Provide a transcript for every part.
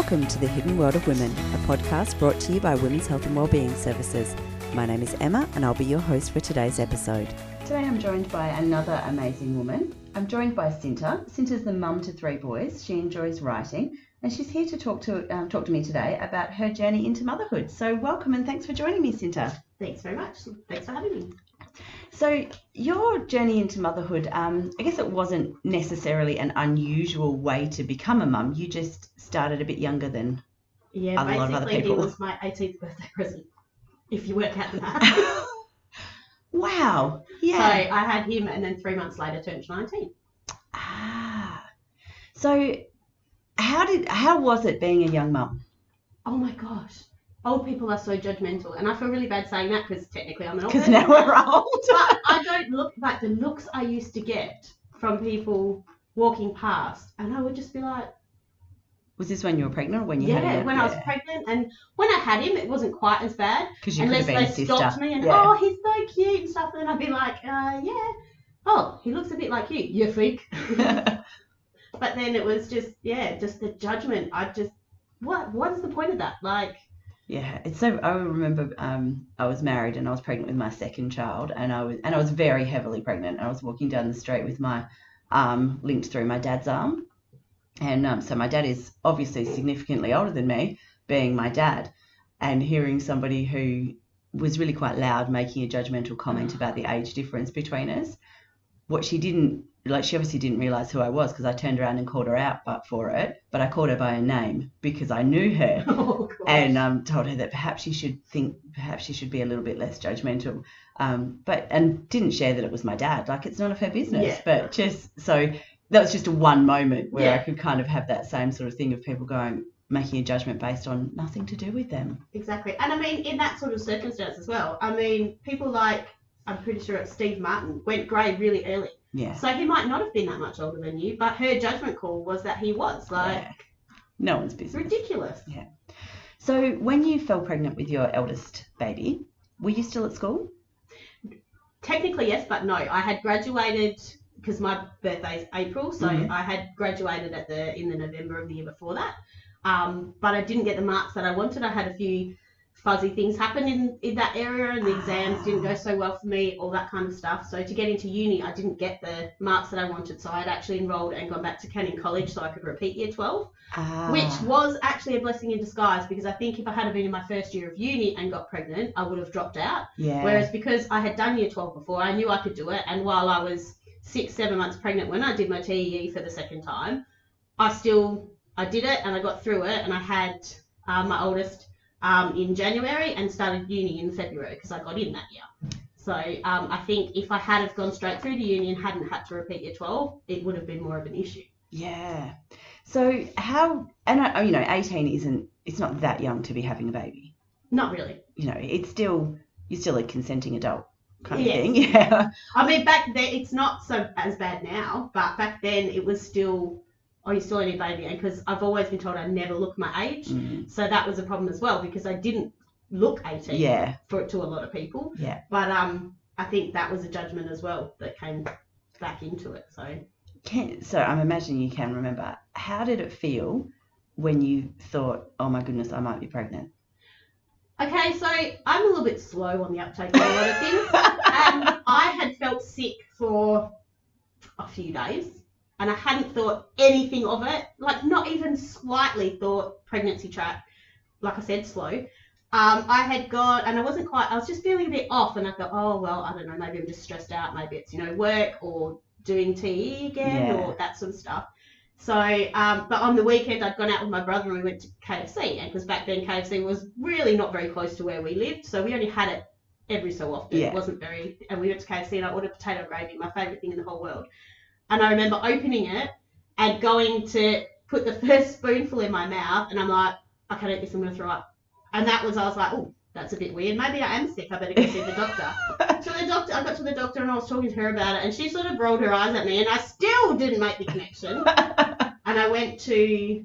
Welcome to The Hidden World of Women, a podcast brought to you by Women's Health and Wellbeing Services. My name is Emma and I'll be your host for today's episode. Today I'm joined by another amazing woman. I'm joined by Cinta. Cinta's the mum to 3 boys. She enjoys writing and she's here to talk to me today about her journey into motherhood. So welcome and thanks for joining me, Cinta. Thanks very much. Thanks for having me. So your journey into motherhood, I guess it wasn't necessarily an unusual way to become a mum. You just started a bit younger than a lot of other people. Basically, it was my 18th birthday present, if you work out the math. Wow. Yeah. So I had him and then 3 months later turned 19. So how was it being a young mum? Oh my gosh. Old people are so judgmental, and I feel really bad saying that because technically I'm an old Because person. now we're old. But I don't look like the looks I used to get from people walking past, and I would just be like, Was this when you were pregnant or when you had him? Yeah, when I was pregnant, and when I had him, it wasn't quite as bad. Because you Unless could have been they a sister. stopped me and, oh, he's so cute and stuff, and then I'd be like, yeah. Oh, he looks a bit like you freak. But then it was just the judgment. What is the point of that? Like, yeah, it's so. I remember I was married and I was pregnant with my second child, and I was very heavily pregnant. I was walking down the street with my arm linked through my dad's arm, and so my dad is obviously significantly older than me, being my dad, and hearing somebody who was really quite loud making a judgmental comment about the age difference between us. What she didn't, she obviously didn't realise who I was because I turned around and called her out but I called her by her name because I knew her and told her that perhaps she should be a little bit less judgmental. And didn't share that it was my dad. Like, it's none of her business. Yeah. But just, so that was just a one moment where I could kind of have that same sort of thing of people making a judgment based on nothing to do with them. Exactly. And I mean, in that sort of circumstance as well, I mean, people like, I'm pretty sure it's Steve Martin, went grey really early. Yeah. So he might not have been that much older than you, but her judgment call was that he was. No one's business. Ridiculous. Yeah. So when you fell pregnant with your eldest baby, were you still at school? Technically, yes, but no. I had graduated because my birthday's April, so I had graduated in the November of the year before that. But I didn't get the marks that I wanted. I had a few fuzzy things happen in that area, and the exams didn't go so well for me, all that kind of stuff. So to get into uni, I didn't get the marks that I wanted. So I'd actually enrolled and gone back to Canning College so I could repeat year 12, which was actually a blessing in disguise, because I think if I had been in my first year of uni and got pregnant, I would have dropped out. Yeah. Whereas because I had done year 12 before, I knew I could do it. And while I was 6-7 months pregnant when I did my TEE for the second time, I did it and I got through it, and I had my oldest in January and started uni in February because I got in that year. So I think if I had have gone straight through to uni and hadn't had to repeat year 12, it would have been more of an issue. Yeah. So how, and 18 it's not that young to be having a baby. Not really. You're still a consenting adult kind of thing. Yeah. I mean, back then, it's not as bad now, but back then it was still, you're still only a baby. And because I've always been told I never look my age. So that was a problem as well, because I didn't look 18 to a lot of people. Yeah. But I think that was a judgment as well that came back into it. So I'm imagining you can remember. How did it feel when you thought, oh my goodness, I might be pregnant? Okay, so I'm a little bit slow on the uptake of a lot of things. I had felt sick for a few days. And I hadn't thought anything of it, like not even slightly thought pregnancy track. Like I said, slow. I had got, and I was just feeling a bit off, and I thought, oh, well, I don't know, maybe I'm just stressed out. Maybe it's, work or doing TE again or that sort of stuff. So, but on the weekend, I'd gone out with my brother and we went to KFC. And because back then KFC was really not very close to where we lived. So we only had it every so often. It wasn't and we went to KFC and I ordered potato gravy, my favourite thing in the whole world. And I remember opening it and going to put the first spoonful in my mouth, and I'm like, I can't eat this, I'm going to throw up. And I was like, oh, that's a bit weird. Maybe I am sick. I better go see the doctor. I got to the doctor and I was talking to her about it, and she sort of rolled her eyes at me, and I still didn't make the connection. And I went to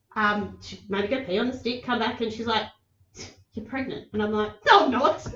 maybe go pee on the stick, come back, and she's like, you're pregnant. And I'm like, no, I'm not.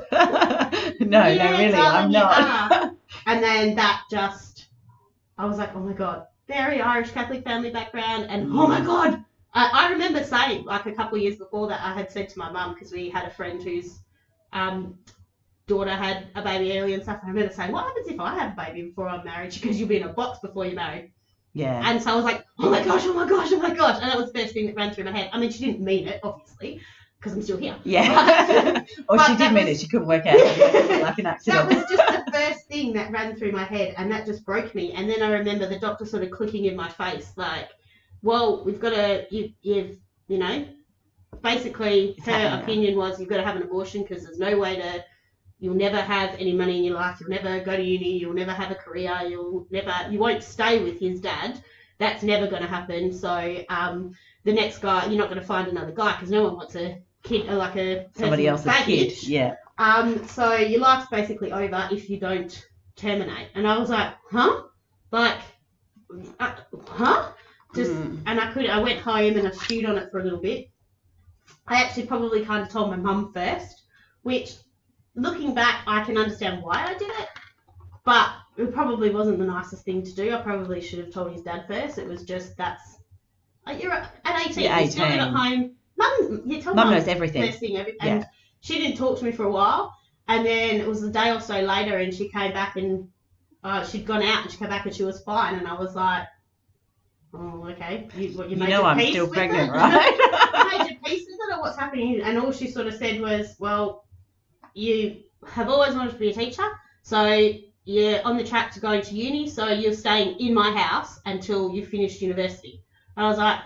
No, really, I'm not. And then I was like, oh my God, very Irish Catholic family background, and oh my God, I remember saying, like a couple of years before that, I had said to my mum, because we had a friend whose daughter had a baby early and stuff. I remember saying, what happens if I have a baby before I'm married? She goes, you'll be in a box before you're married. Yeah. And so I was like, oh my gosh, oh my gosh, oh my gosh. And that was the first thing that ran through my head. I mean, she didn't mean it, obviously, because I'm still here. Yeah. Or she did mean it. She couldn't work out. Like an accident. That was just the first thing that ran through my head, and that just broke me. And then I remember the doctor sort of clicking in my face, like, well, we've got to, you've, you know, basically her opinion was you've got to have an abortion because there's no way to, you'll never have any money in your life, you'll never go to uni, you'll never have a career, you won't stay with his dad. That's never going to happen. So the next guy, you're not going to find another guy because no one wants a kid, like a somebody else's baggage. kid. Yeah. So your life's basically over if you don't terminate. And I was like, huh? Like, huh? Just, and I went home and I stewed on it for a little bit. I actually probably kind of told my mum first, which, looking back, I can understand why I did it, but it probably wasn't the nicest thing to do. I probably should have told his dad first. It was just, you're at 18, you're 18. You're still at home. Mum knows everything. First thing, and she didn't talk to me for a while, and then it was a day or so later, and she came back and she'd gone out, and she came back and she was fine, and I was like, oh, okay. You made your I'm peace still with pregnant, it? right? You made your peace with it, or what's happening? And all she sort of said was, well, you have always wanted to be a teacher, so you're on the track to going to uni, so you're staying in my house until you finished university. And I was like,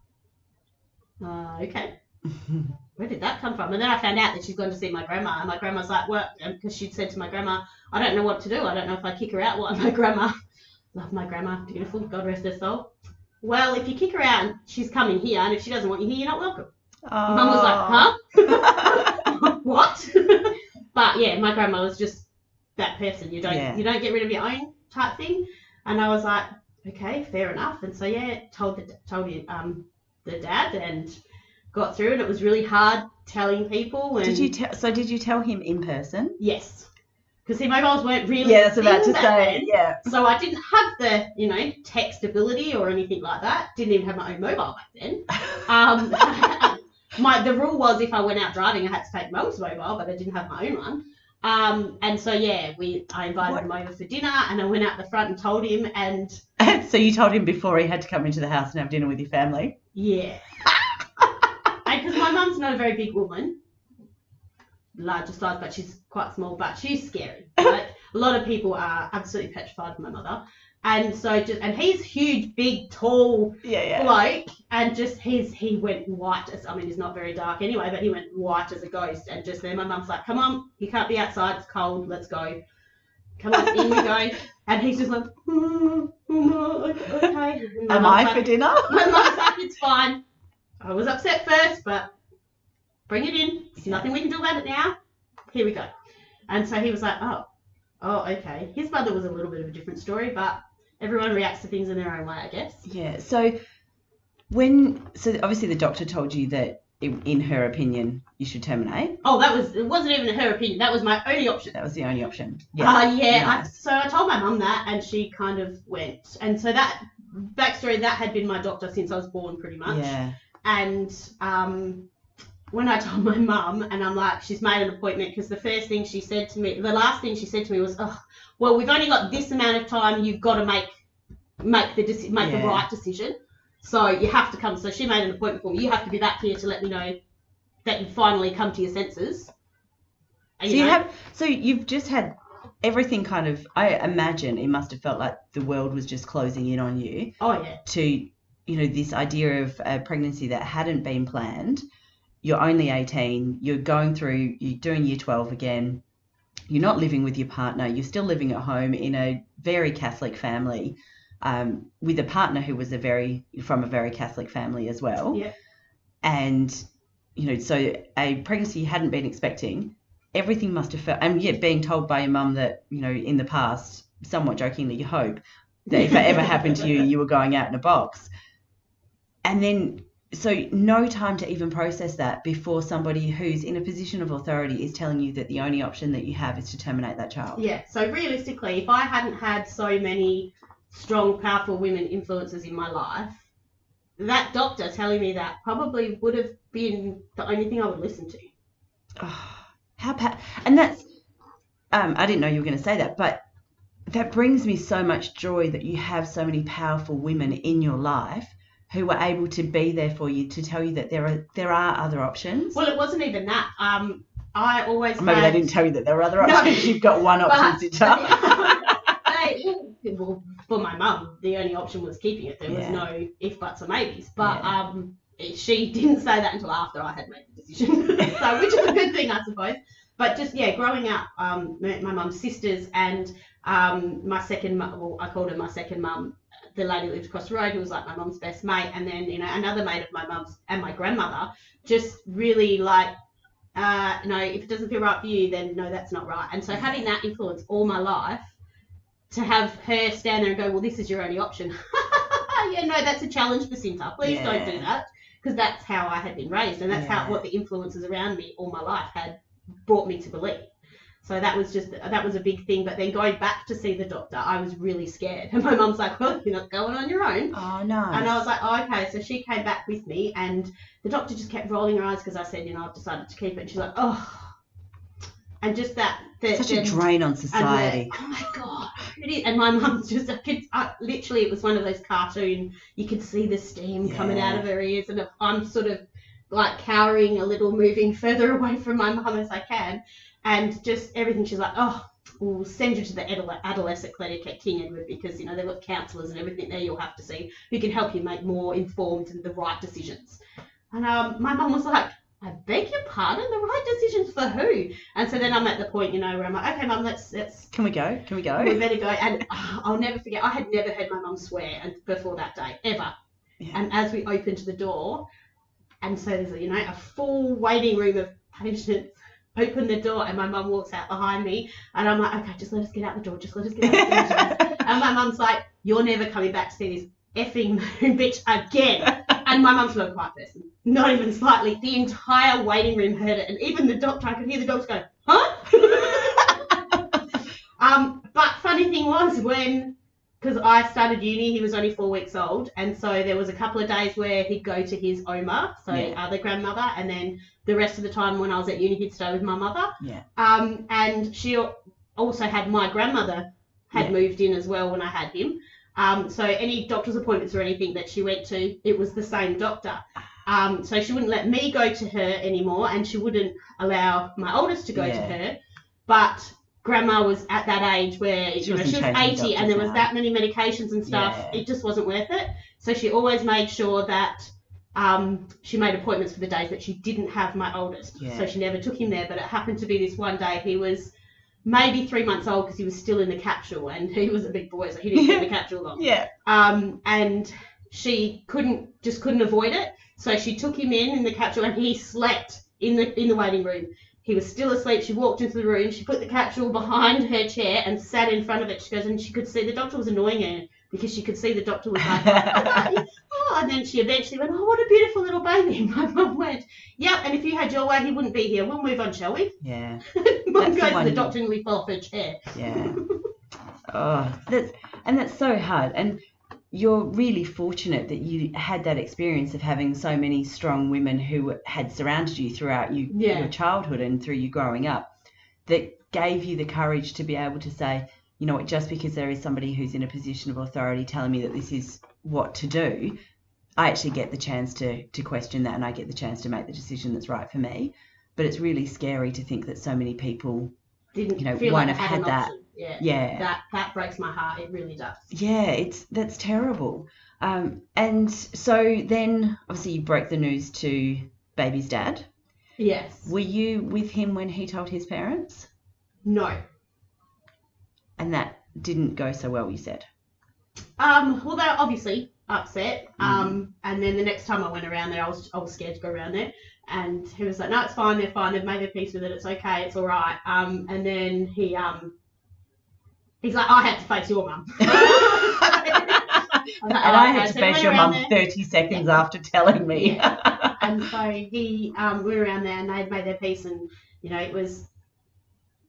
okay. Where did that come from? And then I found out that she's gone to see my grandma, and my grandma's like, well, because she'd said to my grandma, I don't know what to do. I don't know if I kick her out. What? My grandma, love my grandma, beautiful, God rest her soul. Well, if you kick her out, she's coming here, and if she doesn't want you here, you're not welcome. Mum was like, huh? What? But yeah, my grandma was just that person. You don't get rid of your own type thing. And I was like, okay, fair enough. And so told the dad and got through it. It was really hard telling people. And did you tell him in person? Yes. Because mobiles weren't really. Yeah, I was about to say. Yeah. So I didn't have the text ability or anything like that. Didn't even have my own mobile back then. The rule was if I went out driving, I had to take Mum's mobile, but I didn't have my own one. And so I invited him over for dinner, and I went out the front and told him. And so you told him before he had to come into the house and have dinner with your family? Yeah. Because my mum's not a very big woman, larger size, but she's quite small, but she's scary. Like, a lot of people are absolutely petrified of my mother. And so and he's huge, big, tall bloke, and just he went white he's not very dark anyway, but he went white as a ghost. And just then my mum's like, come on, you can't be outside, it's cold, let's go. Come on, in we go. And he's just like, okay. Am I for dinner? My mum's like, it's fine. I was upset first, but bring it in. There's nothing we can do about it now. Here we go. And so he was like, oh, okay. His mother was a little bit of a different story, but everyone reacts to things in their own way, I guess. Yeah. So obviously the doctor told you that in her opinion you should terminate. Oh, it wasn't even her opinion. That was my only option. That was the only option. Yeah. Nice. I told my mum that, and she kind of went. And so that backstory, that had been my doctor since I was born, pretty much. Yeah. And when I told my mum, and I'm like, she's made an appointment, because the last thing she said to me was, oh, well, we've only got this amount of time. You've got to make the right decision. So you have to come. So she made an appointment for me. You have to be back here to let me know that you finally come to your senses. And, so you've just had everything kind of. I imagine it must have felt like the world was just closing in on you. Oh yeah. To this idea of a pregnancy that hadn't been planned. You're only 18. You're doing year 12 again. You're not living with your partner. You're still living at home in a very Catholic family, with a partner who was from a very Catholic family as well. Yeah. And, so a pregnancy you hadn't been expecting, everything must have felt, and being told by your mum that, in the past, somewhat jokingly, you hope that if it ever happened to you, you were going out in a box. And then, so no time to even process that before somebody who's in a position of authority is telling you that the only option that you have is to terminate that child. Yeah. So realistically, if I hadn't had so many strong, powerful women influences in my life, that doctor telling me that probably would have been the only thing I would listen to. Oh, and that's, I didn't know you were going to say that, but that brings me so much joy that you have so many powerful women in your life who were able to be there for you, to tell you that there are other options. Well, it wasn't even that. I always Maybe they didn't tell you that there were other options. You've got one option, sister. Well, for my mum, the only option was keeping it. There was no if, buts, or maybes. But she didn't say that until after I had made the decision. So, which is a good thing, I suppose. But just, growing up, my mum's sisters and my second mum, well, I called her my second mum, the lady who lived across the road, who was like my mum's best mate, and then, another mate of my mum's and my grandmother, just really like, if it doesn't feel right for you, then no, that's not right. And so having that influence all my life, to have her stand there and go, well, this is your only option. Yeah, no, that's a challenge for Cinta. Please don't do that. Because that's how I had been raised, and that's what the influences around me all my life had brought me to believe. So that was a big thing. But then going back to see the doctor, I was really scared. And my mum's like, well, you're not going on your own. Oh, no. And I was like, oh, okay. So she came back with me, and the doctor just kept rolling her eyes because I said, I've decided to keep it. And she's like, oh. And just that. Such a drain on society. Oh, my God. It is. And my mum's just, literally, it was one of those cartoon, you could see the steam coming out of her ears. And I'm sort of like cowering a little, moving further away from my mum as I can. And just everything, she's like, oh, we'll send you to the adolescent clinic at King Edward because, they've got counsellors and everything there you'll have to see who can help you make more informed and the right decisions. And my mum was like, I beg your pardon, the right decisions for who? And so then I'm at the point, where I'm like, okay, Mum, let's. Can we go? We better go. And I'll never forget, I had never heard my mum swear before that day, ever. Yeah. And as we opened the door, and so there's a full waiting room of patients, open the door, and my mum walks out behind me, and I'm like, okay, just let us get out the door, And my mum's like, you're never coming back to see this effing moon bitch again. And my mum's not a quiet person, not even slightly. The entire waiting room heard it, and even the doctor, I could hear the doctor go, huh? But funny thing was because I started uni, he was only 4 weeks old, and so there was a couple of days where he'd go to his Oma, so other grandmother, and then the rest of the time when I was at uni, he'd stay with my mother. Yeah. And she also had my grandmother moved in as well when I had him. So any doctor's appointments or anything that she went to, it was the same doctor. So she wouldn't let me go to her anymore, and she wouldn't allow my oldest to go to her. But Grandma was at that age where she was 80 and there was that many medications and stuff. Yeah. It just wasn't worth it. So she always made sure that she made appointments for the days that she didn't have my oldest. Yeah. So she never took him there. But it happened to be this one day he was maybe 3 months old because he was still in the capsule, and he was a big boy, so he didn't get in the capsule long. Yeah. And she couldn't avoid it, so she took him in the capsule, and he slept in the waiting room. He was still asleep. She walked into the room. She put the capsule behind her chair and sat in front of it. She goes, and she could see the doctor was annoying her because she could see the doctor was like, okay. Oh, and then she eventually went, oh, what a beautiful little baby. My mum went, yep, and if you had your way, he wouldn't be here. We'll move on, shall we? Yeah. Mum goes to the doctor and we fell off her chair. Yeah. Oh, that's so hard. And you're really fortunate that you had that experience of having so many strong women who had surrounded you throughout your childhood and through you growing up, that gave you the courage to be able to say, you know what, just because there is somebody who's in a position of authority telling me that this is what to do, I actually get the chance to question that, and I get the chance to make the decision that's right for me. But it's really scary to think that so many people won't have had that. Yeah. That breaks my heart. It really does. Yeah, that's terrible. And so then obviously you broke the news to baby's dad. Yes. Were you with him when he told his parents? No. And that didn't go so well, you said? Well, they were obviously upset. And then the next time I went around there, I was scared to go around there. And he was like, no, it's fine. They're fine. They've made their peace with it. It's okay. It's all right. And then he's like, I had to face your mum. I had to face your mum 30 seconds after telling me. Yeah. And so we were around there and they'd made their peace, and, it was...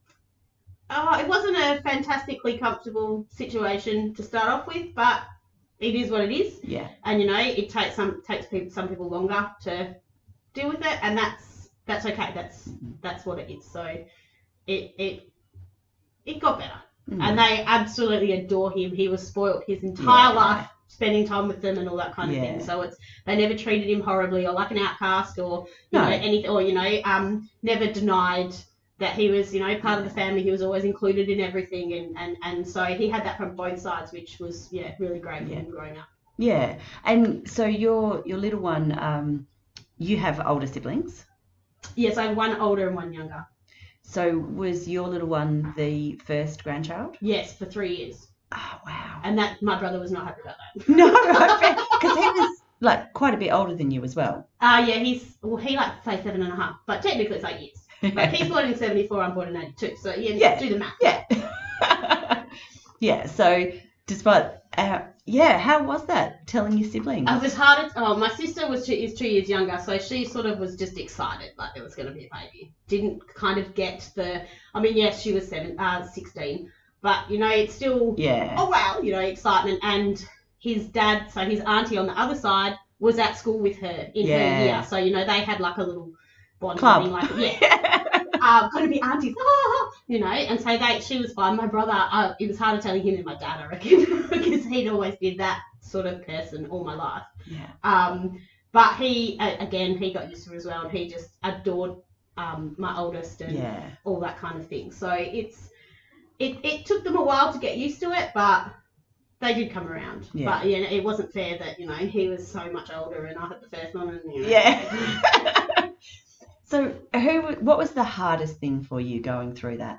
it wasn't a fantastically comfortable situation to start off with, but it is what it is. Yeah. And you know, it takes some people longer to deal with it, and that's okay. That's what it is. So it got better. And they absolutely adore him. He was spoiled his entire life, spending time with them and all that kind of thing. So they never treated him horribly or like an outcast or you know anything, or you know never denied that he was, you know, part of the family. He was always included in everything, and so he had that from both sides, which was really great for him growing up. Yeah. And so your little one, you have older siblings? Yes, I have one older and one younger. So was your little one the first grandchild? Yes, for 3 years. Oh, wow. And that my brother was not happy about that. No, because he was like quite a bit older than you as well. Yeah, he like say 7.5, but technically it's 8 years. Like he's born in 74, I'm born in 82, so do the math. Yeah. Yeah. So despite how was that telling your siblings? It was hard. My sister is 2 years younger, so she sort of was just excited like there was going to be a baby. Didn't kind of get yes, she was 16, but you know it's still oh wow, you know, excitement. And his dad, so his auntie on the other side, was at school with her in her year, so you know they had like a little bond club, like going to be aunties, you know, and so she was fine. My brother, it was harder telling him than my dad, I reckon, because he'd always been that sort of person all my life. Yeah. But he got used to it as well, and he just adored my oldest and all that kind of thing. So it took them a while to get used to it, but they did come around. Yeah. But you know, it wasn't fair that, you know, he was so much older and I had the first one, and you know. Yeah. So what was the hardest thing for you going through that?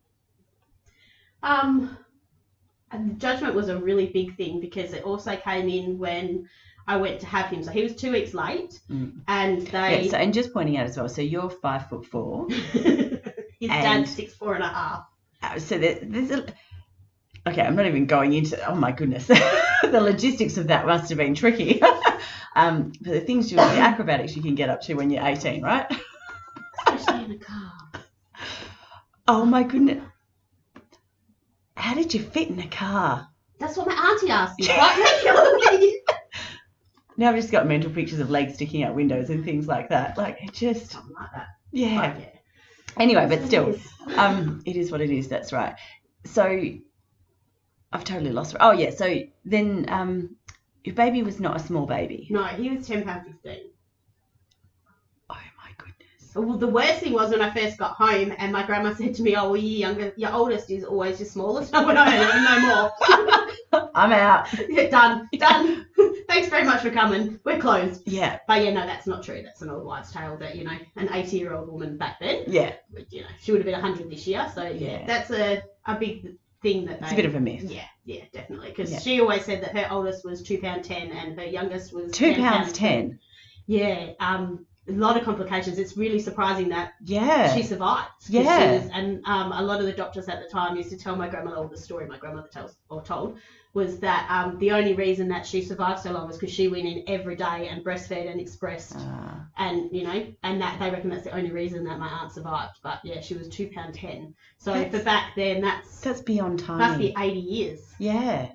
Judgment was a really big thing, because it also came in when I went to have him. So he was 2 weeks late, and they. And just pointing out as well. So you're 5'4". His dad's 6'4.5". So there's a. Okay, I'm not even going into. Oh my goodness, the logistics of that must have been tricky. But the things the acrobatics you can get up to when you're 18, right? Especially in a car. Oh my goodness. How did you fit in a car? That's what my auntie asked me. Right? Now I've just got mental pictures of legs sticking out windows and things like that. Like it just something like that. Yeah. Anyway, but still, it is what it is. That's right. So I've totally lost it. Oh yeah. So then, your baby was not a small baby. No, he was 10 pound 15. Oh my goodness. Well, the worst thing was when I first got home and my grandma said to me, "Oh, well, your oldest is always your smallest." I went, "Oh, no more." I'm out. Yeah, done. Thanks very much for coming. We're closed. Yeah. But yeah, no, that's not true. That's an old wives' tale that, you know, an 80-year-old woman back then. Yeah. You know, she would have been 100 this year. So yeah, that's a big thing that it's a bit of a myth. Yeah, definitely. Because she always said that her oldest was 2 pound 10 and her youngest was 2 pounds 10. Yeah. A lot of complications. It's really surprising that she survived. Yeah. And a lot of the doctors at the time used to tell my grandmother, the story my grandmother told, was that the only reason that she survived so long was because she went in every day and breastfed and expressed, and you know, and that they reckon that's the only reason that my aunt survived. But yeah, she was 2 pound 10. So for back then, that's beyond time. Must be 80 years. Yeah.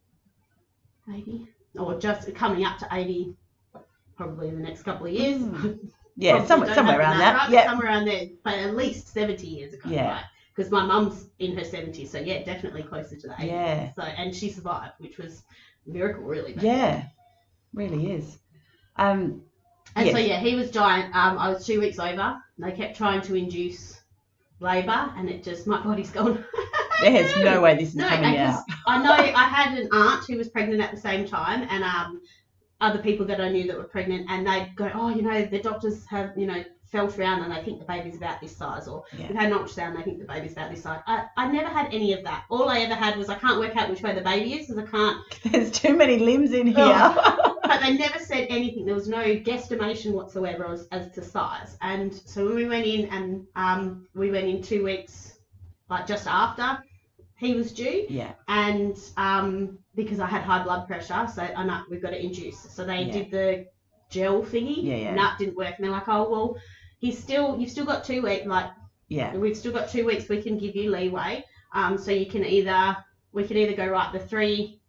80, or just coming up to 80. Probably in the next couple of years. Yeah, somewhere around that. Right? Yeah, somewhere around there, but at least 70 years ago. Yeah. Right? Because my mum's in her 70s, so yeah, definitely closer to the 80s. Yeah. So, and she survived, which was a miracle, really. Yeah, really is. So yeah, he was giant. I was 2 weeks over. And they kept trying to induce labour, and it just, my body's gone. There's no way this is coming out. I know I had an aunt who was pregnant at the same time, and other people that I knew that were pregnant, and they'd go, "Oh, you know, the doctors have, you know, felt around and they think the baby's about this size," or we've had an ultrasound and they think the baby's about this size. I never had any of that. All I ever had was I can't work out which way the baby is because I can't. There's too many limbs in here. But they never said anything. There was no guesstimation whatsoever as to size. And so when we went in, and we went in 2 weeks, like just after he was due. Yeah. And because I had high blood pressure, so I know we've got to induce. So they did the gel thingy. Yeah. And that didn't work. And they're like, "Oh well, you've still got 2 weeks. Like, we've still got 2 weeks. We can give you leeway. So we can either go right the 3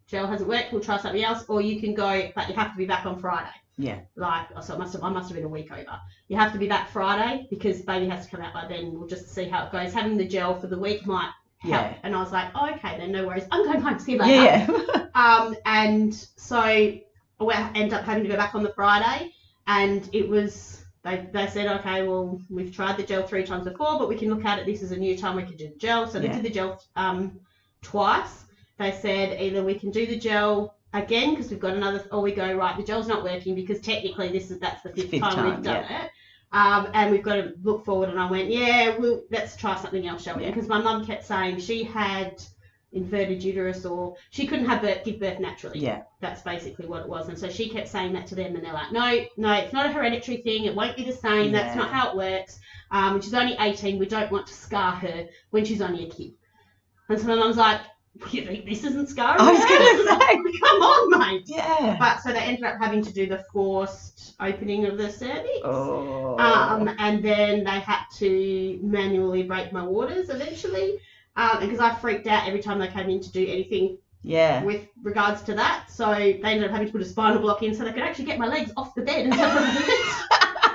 gel hasn't worked, we'll try something else, or you can go, but you have to be back on Friday. Yeah. Like, so I must have been a week over. You have to be back Friday because baby has to come out by then. We'll just see how it goes. Having the gel for the week might help. Yeah. And I was like, oh, okay, then no worries. I'm going home. See you later. Yeah. And so we end up having to go back on the Friday, and it was, they said, okay, well, we've tried the gel 3 times before, but we can look at it. This is a new time we can do the gel. So they did the gel twice. They said either we can do the gel again because we've got another, or we go, right, the gel's not working because technically that's the fifth time we've done it. And we've got to look forward. And I went, yeah, let's try something else, shall we? Because my mum kept saying she had inverted uterus, or she couldn't give birth naturally. Yeah. That's basically what it was. And so she kept saying that to them, and they're like, no, it's not a hereditary thing. It won't be the same. Yeah. That's not how it works. She's only 18. We don't want to scar her when she's only a kid. And so my mum's like, you think this isn't scarring? I was going to say, come on, mate. Yeah. But so they ended up having to do the forced opening of the cervix. Oh. And then they had to manually break my waters eventually. Because I freaked out every time they came in to do anything with regards to that. So they ended up having to put a spinal block in so they could actually get my legs off the bed and stuff.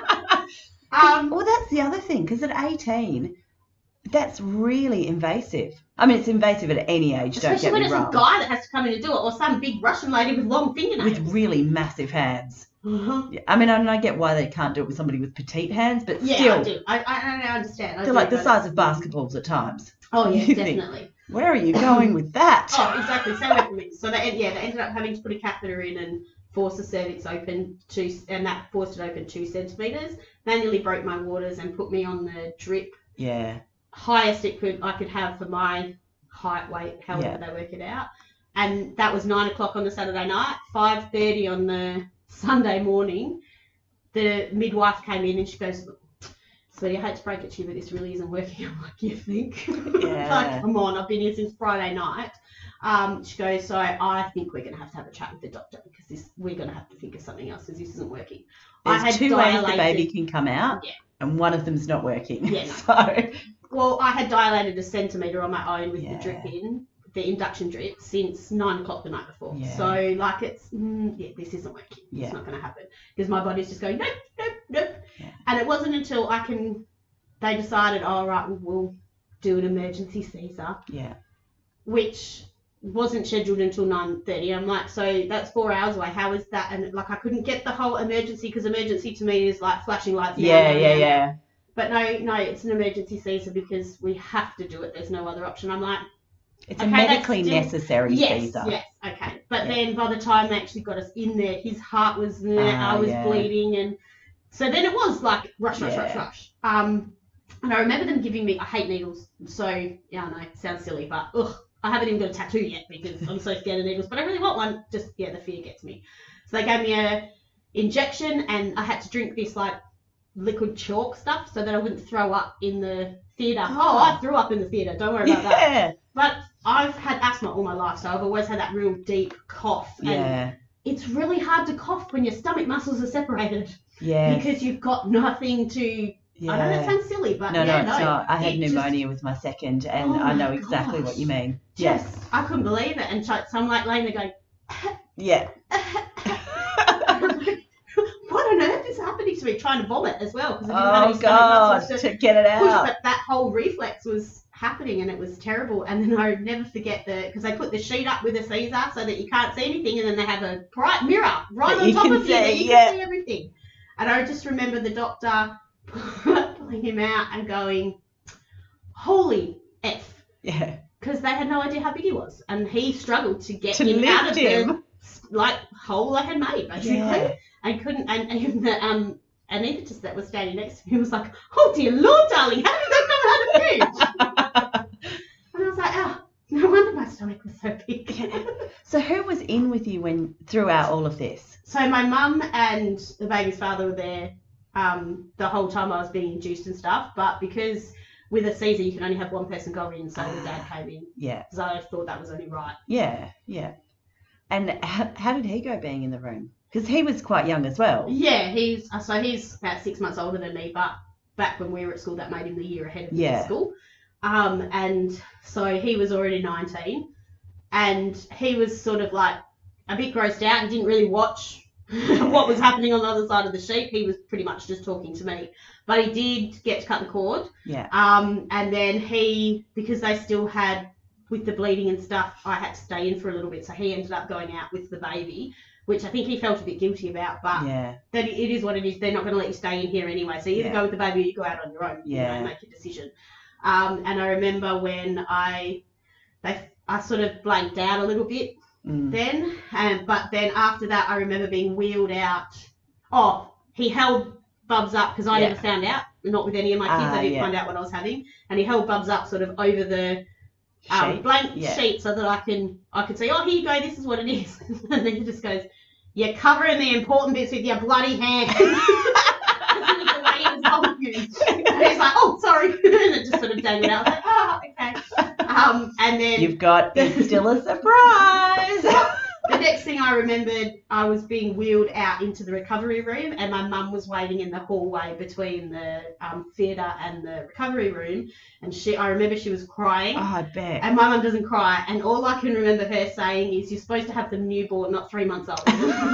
Well, that's the other thing, because at 18, that's really invasive. I mean, it's invasive at any age, especially don't get me wrong. Especially when it's a guy that has to come in and do it, or some big Russian lady with long fingernails. With really massive hands. Mm-hmm. Yeah, I mean, I get why they can't do it with somebody with petite hands, but still. Yeah, I do. I understand. They're like the size of basketballs at times. Oh, yeah, definitely. Think, where are you going with that? Oh, exactly. Same way for me. So they ended up having to put a catheter in and force the cervix open and that forced it open 2 centimetres. Manually broke my waters and put me on the drip. Yeah. Highest I could have for my height, weight, however they work it out. And that was 9 o'clock on the Saturday night. 5:30 on the Sunday morning, the midwife came in and she goes, sweetie, I hate to break it to you, but this really isn't working. I'm like, you think? Yeah. Like, come on, I've been here since Friday night. She goes, so I think we're going to have a chat with the doctor because we're going to have to think of something else because this isn't working. There's 2 ways the baby can come out, and one of them's not working. Yeah, no. So. Well, I had dilated a centimetre on my own with the drip in, the induction drip, since 9 o'clock the night before. Yeah. So, like, it's, this isn't working. Yeah. It's not going to happen. Because my body's just going, nope, nope, nope. Yeah. And it wasn't until they decided, all right, we'll do an emergency Caesar. Yeah. Which wasn't scheduled until 9:30. I'm like, so that's 4 hours away. How is that? And, like, I couldn't get the whole emergency, because emergency to me is, like, flashing lights. Yeah. But no, it's an emergency Caesar because we have to do it. There's no other option. I'm like, it's a medically necessary Caesar. Yes, okay. But then by the time they actually got us in there, his heart was there, I was bleeding, and so then it was like rush. And I remember them giving me, I hate needles, so yeah, I know, it sounds silly, but I haven't even got a tattoo yet because I'm so scared of needles, but I really want one. Just the fear gets me. So they gave me a injection, and I had to drink this like liquid chalk stuff so that I wouldn't throw up in the theatre. Oh, I threw up in the theatre. Don't worry about that. But I've had asthma all my life, so I've always had that real deep cough. And it's really hard to cough when your stomach muscles are separated. Yeah. Because you've got nothing to. Yeah. I know that sounds silly, but no, it's not. I had pneumonia with my second, and I know exactly what you mean. Yes, I couldn't believe it, and so I'm like laying there going. Yeah. What on earth is happening to me? Trying to vomit as well because I didn't have any stomach muscles to get it out. But that whole reflex was happening, and it was terrible. And then I would never forget because they put the sheet up with a Caesar so that you can't see anything, and then they have a bright mirror right on top of you that you can see everything. And I just remember the doctor pulling him out and going, "Holy F!" Yeah. Because they had no idea how big he was, and he struggled to get him out of the hole I had made, basically. Yeah. And couldn't, and even the anaesthetist that was standing next to me was like, "Oh dear Lord, darling, how did that come out of food?" And I was like, "Oh, no wonder my stomach was so big." So who was in with you throughout all of this? So my mum and the baby's father were there the whole time I was being induced and stuff, but because with a Caesar you can only have one person go in, so the dad came in. Yeah. Because I thought that was only right. Yeah. And how did he go being in the room? Because he was quite young as well. Yeah, he's about 6 months older than me, but back when we were at school, that made him the year ahead of me at school. And so he was already 19. and he was sort of like a bit grossed out and didn't really watch what was happening on the other side of the sheet. He was pretty much just talking to me, but he did get to cut the cord. Yeah. And then because they still had, with the bleeding and stuff, I had to stay in for a little bit, so he ended up going out with the baby, which I think he felt a bit guilty about, but that it is what it is. They're not going to let you stay in here anyway, so you either go with the baby or you go out on your own, and make a decision. And I remember when I sort of blanked out a little bit then, but then after that I remember being wheeled out. Oh, he held Bubs up, because I never found out, not with any of my kids. I didn't find out what I was having, and he held Bubs up sort of over the blank sheet so that I could say, oh, here you go, this is what it is. And then he just goes, you're covering the important bits with your bloody hand. The way he was holding you. And he's like, oh, sorry. And it just sort of dangled out. I was like, oh, okay. And then you've got, it's still a surprise. The next thing I remembered, I was being wheeled out into the recovery room, and my mum was waiting in the hallway between the theatre and the recovery room, and I remember she was crying. Oh, I bet. And my mum doesn't cry, and all I can remember her saying is, you're supposed to have them newborn, not 3 months old.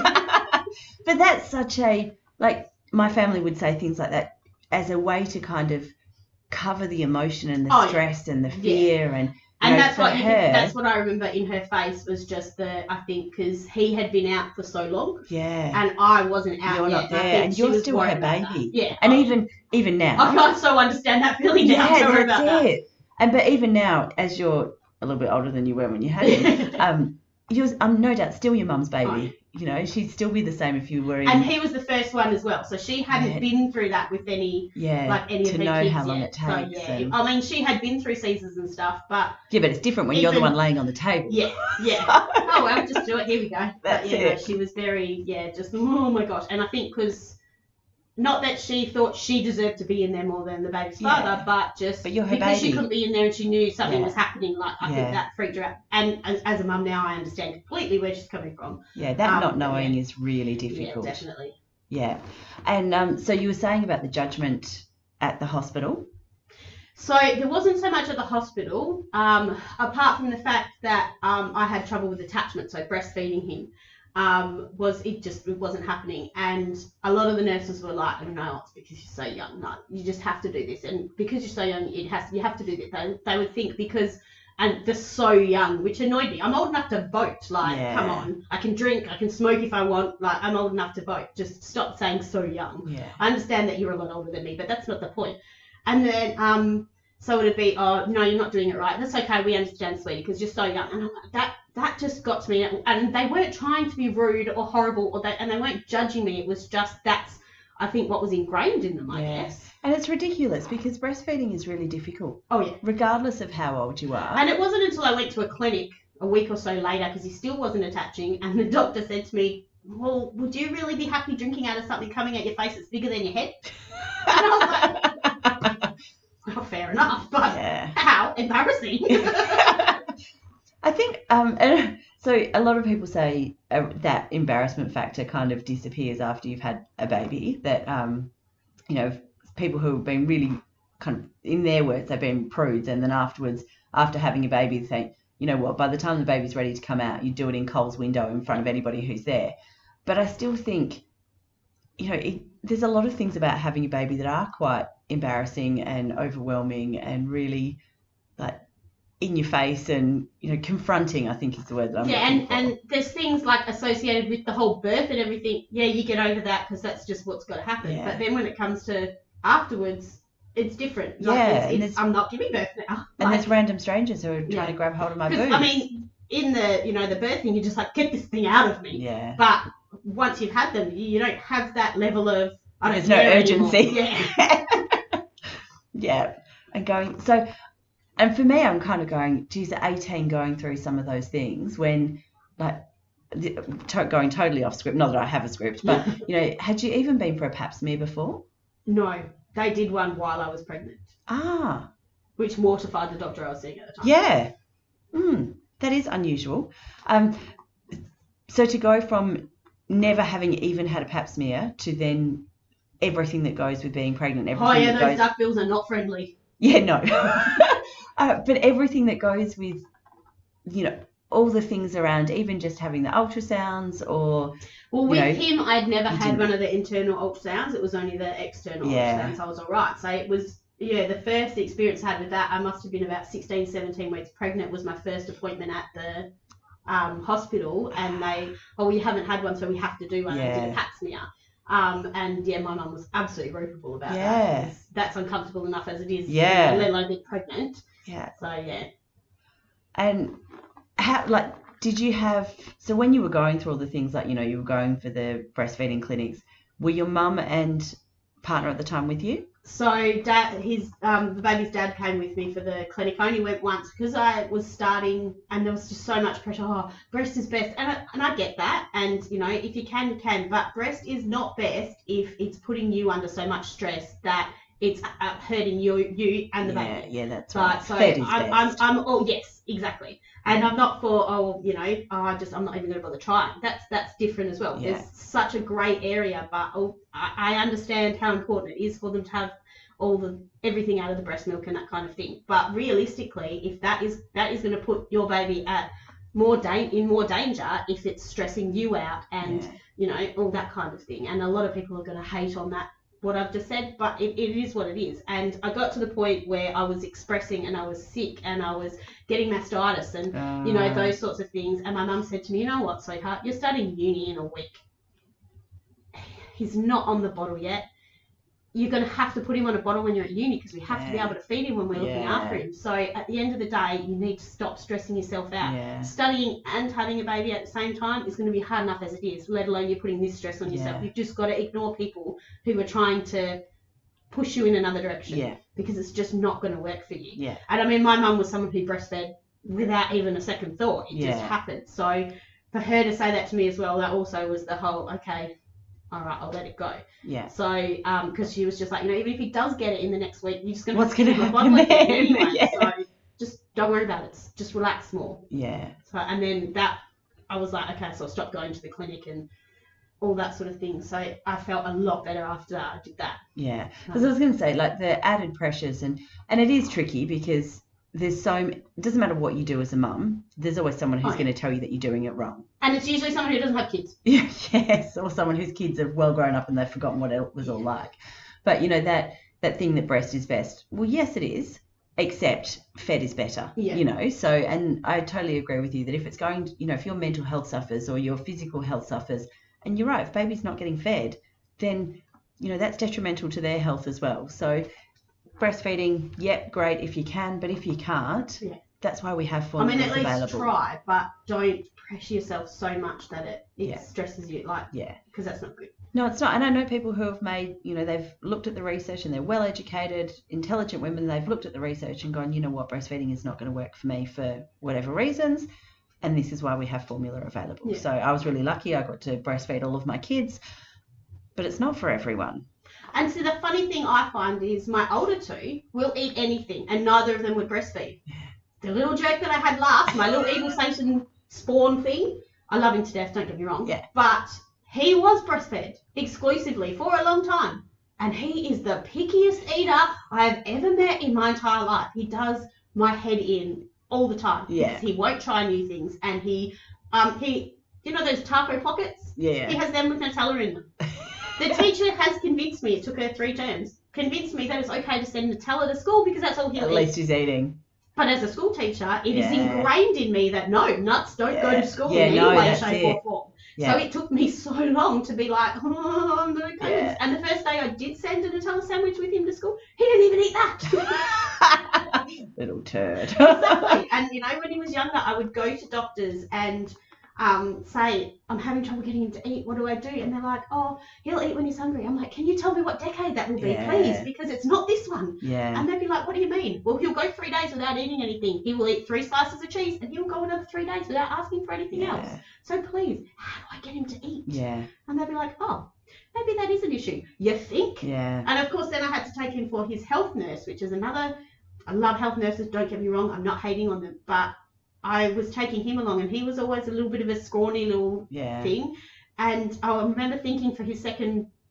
But that's such a, like, my family would say things like that as a way to kind of cover the emotion and the stress and the fear and that's what I remember in her face, was just I think because he had been out for so long. Yeah. And I wasn't out You're yet. not there, and you're still her baby. Yeah. And even now. I so understand that feeling now. Yeah, that's it. And but even now, as you're a little bit older than you were when you had him, you're no doubt still your mum's baby. Oh. You know, she'd still be the same if you were in. And he was the first one as well, so she hadn't been through that with any of her kids to know how long it takes. So, I mean, she had been through Caesars and stuff, but but it's different when you're the one laying on the table. Yeah. Oh well, just do it. Here we go. That's it. No, she was very just oh my gosh, and I think because. Not that she thought she deserved to be in there more than the baby's father, but you're her because baby. She couldn't be in there and she knew something was happening. Like I think that freaked her out. And as a mum now, I understand completely where she's coming from. Yeah, that not knowing is really difficult. Yeah, definitely. Yeah, and so you were saying about the judgment at the hospital. So there wasn't so much at the hospital, apart from the fact that I had trouble with attachment, so breastfeeding him. It wasn't happening, and a lot of the nurses were like, no, it's because you're so young, no, you just have to do this, and because you're so young, you have to do this. They would think and they're so young, which annoyed me. I'm old enough to vote, come on, I can drink, I can smoke if I want, I'm old enough to vote, just stop saying so young. I understand that you're a lot older than me, but that's not the point. And then so it would be, oh no, you're not doing it right, that's okay, we understand, sweetie, because you're so young. And I'm like, that just got to me, and they weren't trying to be rude or horrible, and they weren't judging me. It was just that's, I think, what was ingrained in them, I guess. And it's ridiculous because breastfeeding is really difficult. Oh yeah. Regardless of how old you are. And it wasn't until I went to a clinic a week or so later, because he still wasn't attaching, and the doctor said to me, well, would you really be happy drinking out of something coming at your face that's bigger than your head? And I was like, oh, fair enough, but how embarrassing. I think, so a lot of people say that embarrassment factor kind of disappears after you've had a baby, that, people who have been really kind of, in their words, they've been prudes, and then afterwards, after having a baby, they think, you know what, by the time the baby's ready to come out, you do it in Coles window in front of anybody who's there. But I still think, there's a lot of things about having a baby that are quite embarrassing and overwhelming and really, in your face and confronting, I think is the word that I'm looking for. And there's things like associated with the whole birth and everything. Yeah, you get over that because that's just what's got to happen. But then when it comes to afterwards, it's different. I'm not giving birth now. And there's random strangers who are trying to grab hold of my boobs. I mean, in the the birthing, you're just like, get this thing out of me. Yeah. But once you've had them, you don't have that level of there's no urgency. Yeah. Yeah. And going so. And for me, I'm kind of going, geez, at 18, going through some of those things when, going totally off script, not that I have a script, but, had you even been for a pap smear before? No, they did one while I was pregnant. Ah. Which mortified the doctor I was seeing at the time. Yeah. That is unusual. So to go from never having even had a pap smear to then everything that goes with being pregnant. Those duck bills are not friendly. Yeah, no. But everything that goes with, all the things around, even just having the ultrasounds or Well, with him, I'd never you had didn't. one of the internal ultrasounds. It was only the external Yeah. ultrasounds. I was all right. So it was, the first experience I had with that, I must have been about 16, 17 weeks pregnant, was my first appointment at the hospital. And they, you haven't had one, so we have to do one. They did a pap smear. And yeah, my mum was absolutely rueful about that. That's uncomfortable enough as it is, let alone being pregnant. Yeah. So, yeah. And how, like, did you have, so when you were going through all the things, like, you were going for the breastfeeding clinics, were your mum and partner at the time with you? So the baby's dad came with me for the clinic. I only went once because I was starting and there was just so much pressure. Oh, breast is best. And I get that. And, if you can, you can. But breast is not best if it's putting you under so much stress that it's hurting you and the baby. Yeah, that's right. So Fed is best. Yes, exactly. And I'm not for, I'm not even going to bother trying. That's different as well. Yeah. There's such a grey area, but I understand how important it is for them to have everything out of the breast milk and that kind of thing. But realistically, if that is going to put your baby at in more danger if it's stressing you out and all that kind of thing. And a lot of people are going to hate on that, what I've just said, but it is what it is. And I got to the point where I was expressing and I was sick and I was getting mastitis and those sorts of things. And my mum said to me, you know what, sweetheart, you're starting uni in a week. He's not on the bottle yet. You're going to have to put him on a bottle when you're at uni because we have to be able to feed him when we're looking after him. So at the end of the day, you need to stop stressing yourself out. Yeah. Studying and having a baby at the same time is going to be hard enough as it is, let alone you're putting this stress on yourself. You've just got to ignore people who are trying to push you in another direction because it's just not going to work for you. Yeah. And I mean, my mum was someone who breastfed without even a second thought. It just happened. So for her to say that to me as well, that also was the whole, okay, all right, I'll let it go. Yeah. So, because she was just like, even if he does get it in the next week, you're just going to what's going to happen then? Anyway. So just don't worry about it. Just relax more. Yeah. So, and then I was like, okay, so I stopped going to the clinic and all that sort of thing. So I felt a lot better after I did that. Yeah. Because I was going to say, like, the added pressures and it is tricky because there's it doesn't matter what you do as a mum, there's always someone who's going to tell you that you're doing it wrong. And it's usually someone who doesn't have kids. Yes, or someone whose kids are well grown up and they've forgotten what it was all like. But, that thing that breast is best, well, yes, it is, except fed is better, So, and I totally agree with you that if it's going, if your mental health suffers or your physical health suffers, and you're right, if baby's not getting fed, then, that's detrimental to their health as well. So breastfeeding, yep, great if you can, but if you can't, that's why we have formulas available. At least try, but don't pressure yourself so much that it stresses you, because that's not good. No, it's not. And I know people who have made, they've looked at the research and they're well-educated, intelligent women. They've looked at the research and gone, you know what, breastfeeding is not going to work for me for whatever reasons, and this is why we have formula available. So I was really lucky. I got to breastfeed all of my kids, but it's not for everyone. And so the funny thing I find is my older two will eat anything, and neither of them would breastfeed. The little joke that I had last, my little Eagle Station spawn thing, I love him to death, don't get me wrong. Yeah. But he was breastfed exclusively for a long time. And he is the pickiest eater I have ever met in my entire life. He does my head in all the time. Yeah. He won't try new things. And he those taco pockets? Yeah. He has them with Nutella in them. The teacher has convinced me, it took her 3 terms, convinced me that it's okay to send Nutella to school because that's all he'll eat. At least he's eating. But as a school teacher, it is ingrained in me that no, nuts don't go to school in any way, shape or form. Yeah. So it took me so long to be like, I'm not okay. Yeah. And the first day I did send a Nutella sandwich with him to school, he didn't even eat that. Little turd. Exactly. And, when he was younger, I would go to doctors and say, I'm having trouble getting him to eat. What do I do? And they're like, oh, he'll eat when he's hungry. I'm like, can you tell me what decade that will be, please? Because it's not this one. Yeah. And they'd be like, what do you mean? Well, he'll go 3 days without eating anything. He will eat 3 slices of cheese and he'll go another 3 days without asking for anything else. So please, how do I get him to eat? Yeah. And they'd be like, oh, maybe that is an issue. You think? Yeah. And of course, then I had to take him for his health nurse, which is another, I love health nurses, don't get me wrong. I'm not hating on them, but I was taking him along and he was always a little bit of a scrawny little thing. And I remember thinking for his second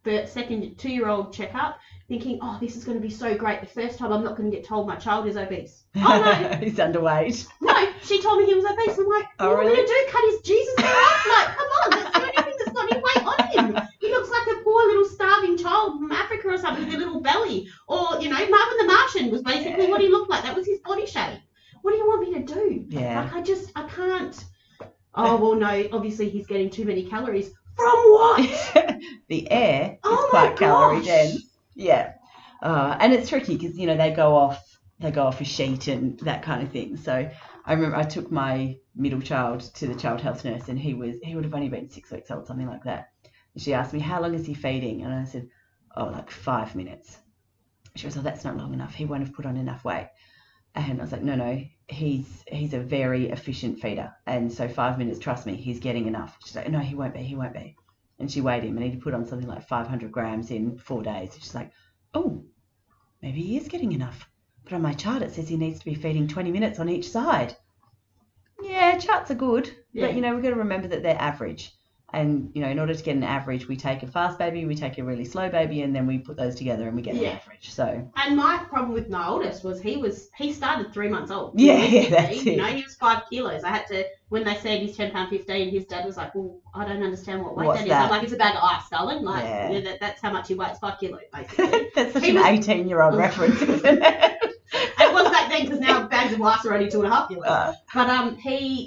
the second 2-year-old checkup thinking, oh, this is going to be so great. The first time I'm not going to get told my child is obese. Oh, no. He's underweight. No, she told me he was obese. I'm like, Oh, what are we really? going to do? Cut his Jesus head off? Like, come on. That's the only thing that's got any weight on him. He looks like a poor little starving child from Africa or something with a little belly. Or, you know, Marvin the Martian was basically what he looked like. That was his body shape. What do you want me to do? Yeah. Like, I can't. Oh, well, no, obviously he's getting too many calories. From what? The air is Oh my quite calorie gosh. dense. Yeah. And it's tricky because, you know, they go off a sheet and that kind of thing. So I remember I took my middle child to the child health nurse, and he would have only been 6 weeks old, something like that. And she asked me, how long is he feeding? And I said, oh, like 5 minutes. She was, oh, that's not long enough. He won't have put on enough weight. And I was like, no, he's a very efficient feeder. And so 5 minutes, trust me, he's getting enough. She's like, no, he won't be. And she weighed him, and he'd put on something like 500 grams in 4 days. She's like, oh, maybe he is getting enough. But on my chart, it says he needs to be feeding 20 minutes on each side. Yeah, charts are good. Yeah. But, you know, we've got to remember that they're average. And, you know, in order to get an average, we take a fast baby, we take a really slow baby, and then we put those together and we get an average. So. And my problem with my oldest was he started 3 months old. Yeah, that's it. You know, he was 5 kilos. I had to, when they said he's £10.15, his dad was like, well, I don't understand what weight What's that is. that? I'm like, it's a bag of ice, darling. Like, Yeah. yeah, that's how much he weighs, 5 kilos, basically. That's such He an was- 18-year-old reference, isn't it? It was back then because now bags of ice are only 2.5 kilos. But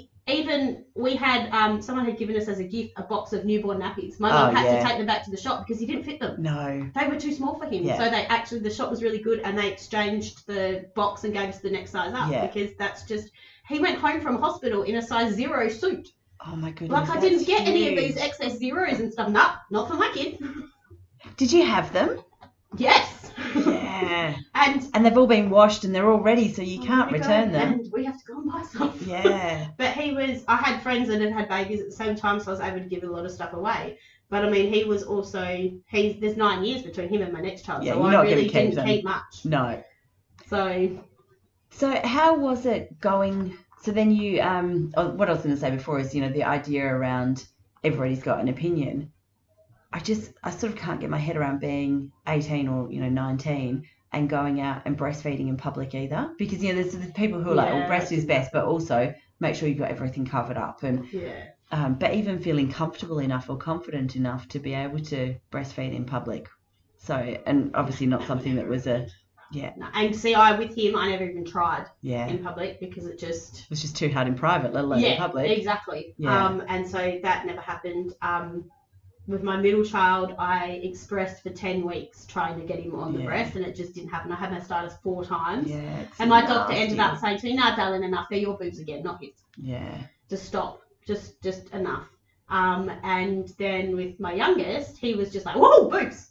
we had someone had given us as a gift a box of newborn nappies. My mum had to take them back to the shop because he didn't fit them. No. They were too small for him. Yeah. So the shop was really good, and they exchanged the box and gave us the next size up because that's just. He went home from hospital in a size 0 suit. Oh my goodness. Like I didn't get any of huge. these XS zeros and stuff. Nah, not for my kid. Did you have them? Yes. Yeah. And they've all been washed and they're all ready, so you can't we go, return them. And we have to go and buy some. Yeah. But I had friends that had babies at the same time, so I was able to give a lot of stuff away. But I mean, he was also, there's 9 years between him and my next child, Yeah, so you're I not really gonna keep didn't them. keep much. No. So how was it going? So then you, what I was going to say before is, you know, the idea around everybody's got an opinion. I sort of can't get my head around being 18 or, you know, 19 and going out and breastfeeding in public either. Because, you know, there's people who are like, well, breast is best, but also make sure you've got everything covered up. And but even feeling comfortable enough or confident enough to be able to breastfeed in public. So, and obviously not something that was no. And see, with him, I never even tried in public because it was just too hard in private, let alone in public. Exactly. Yeah. And so that never happened. With my middle child, I expressed for 10 weeks trying to get him on the breast, and it just didn't happen. I had my starters 4 times. Yeah. And my doctor ended up saying to me, "Nah, darling, enough. They're your boobs again, not his. Yeah. Just stop. Just enough." And then with my youngest, he was just like, "Whoa, boobs."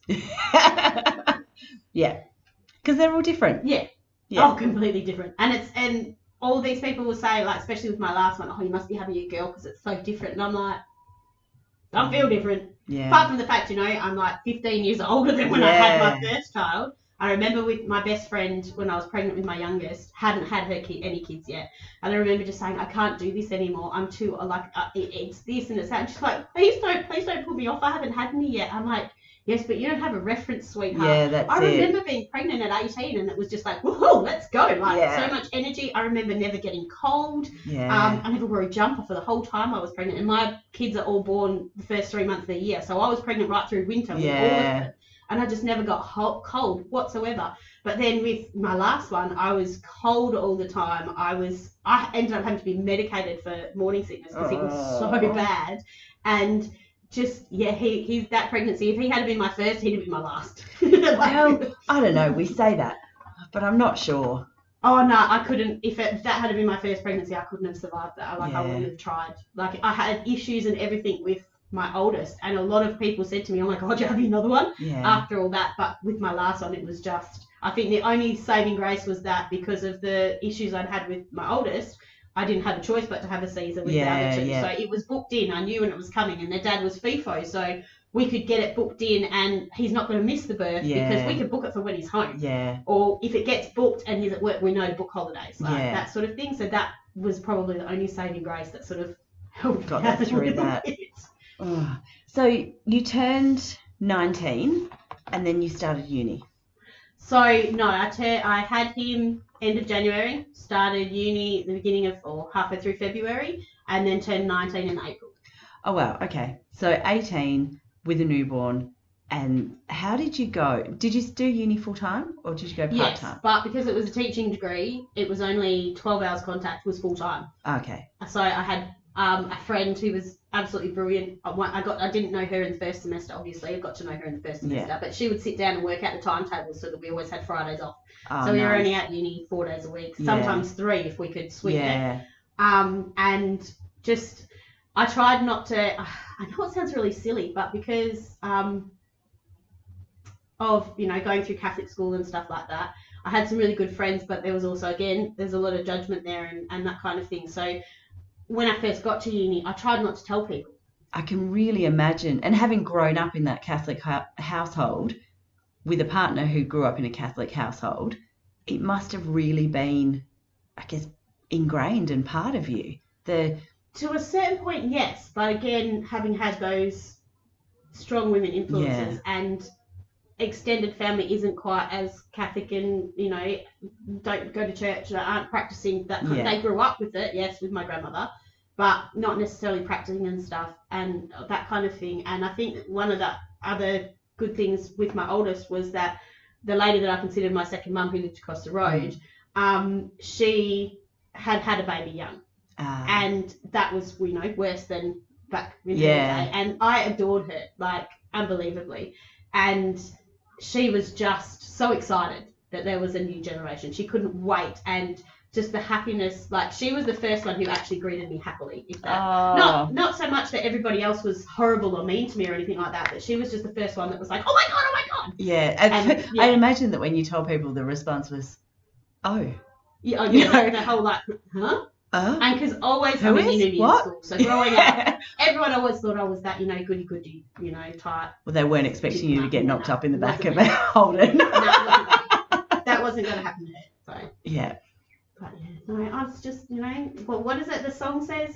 Yeah. Because they're all different. Yeah. Oh, completely different. And all these people will say, like, especially with my last one, "Oh, you must be having a girl because it's so different." And I'm like, I feel different. Yeah. Apart from the fact, you know, I'm like 15 years older than when I had my first child. I remember with my best friend when I was pregnant with my youngest, hadn't had any kids yet. And I remember just saying, "I can't do this anymore. I'm too, it's this and it's that." And she's like, please don't put me off. I haven't had any yet. I'm like, yes, but you don't have a reference, sweetheart. Yeah, that's I remember being pregnant at 18 and it was just like, whoa, let's go. Like, so much energy. I remember never getting cold. Yeah. I never wore a jumper for the whole time I was pregnant. And my kids are all born the first 3 months of the year. So I was pregnant right through winter with all of them. And I just never got cold whatsoever. But then with my last one, I was cold all the time. I ended up having to be medicated for morning sickness because it was so bad. And just, he's that pregnancy. If he had been my first, he'd have been my last. Well, I don't know. We say that, but I'm not sure. Oh, no, I couldn't. If that had been my first pregnancy, I couldn't have survived that. I wouldn't have tried. Like, I had issues and everything with my oldest, and a lot of people said to me, "Oh my God, you have another one?" After all that. But with my last one, it was just, I think the only saving grace was that because of the issues I'd had with my oldest, I didn't have a choice but to have a Caesar with the other two. So it was booked in. I knew when it was coming, and their dad was FIFO, so we could get it booked in, and he's not going to miss the birth because we could book it for when he's home. Or if it gets booked and he's at work, we know to book holidays, like that sort of thing. So that was probably the only saving grace that sort of helped got that through that. So you turned 19, and then you started uni. So no, I had him end of January, started uni the beginning of or halfway through February, and then turned 19 in April. Oh, wow. Okay. So 18 with a newborn. And how did you go? Did you do uni full time or did you go part time? Yes, but because it was a teaching degree, it was only 12 hours contact was full time. Okay. So I had a friend who was absolutely brilliant. I didn't know her in the first semester, obviously. I got to know her in the first semester, but she would sit down and work out the timetable so that we always had Fridays off. So we were only at uni 4 days a week, sometimes 3 if we could swing it. And just I tried not to. I know it sounds really silly, but because of going through Catholic school and stuff like that, I had some really good friends, but there was also there's a lot of judgment there and that kind of thing. So when I first got to uni, I tried not to tell people. I can really imagine, and having grown up in that Catholic household with a partner who grew up in a Catholic household, it must have really been, I guess, ingrained and part of you. To a certain point, yes, but again, having had those strong women influences and extended family isn't quite as Catholic and, don't go to church, aren't practicing that. They grew up with it, yes, with my grandmother, but not necessarily practicing and stuff and that kind of thing. And I think one of the other good things with my oldest was that the lady that I considered my second mum who lived across the road, she had a baby young. And that was, worse than back in the day. And I adored her, like, unbelievably. And she was just so excited that there was a new generation. She couldn't wait. And just the happiness, like, she was the first one who actually greeted me happily. If that. Not so much that everybody else was horrible or mean to me or anything like that, but she was just the first one that was like, oh my God. Yeah. And I imagine that when you told people, the response was, oh. Yeah, the whole, like, huh? And because always I'm in Indian school, so growing up, everyone always thought I was that, goody, type. Well, they weren't expecting you to get knocked up in the back of a Holden. That wasn't going to happen to her. So. Yeah. But no, I was just, what is it the song says?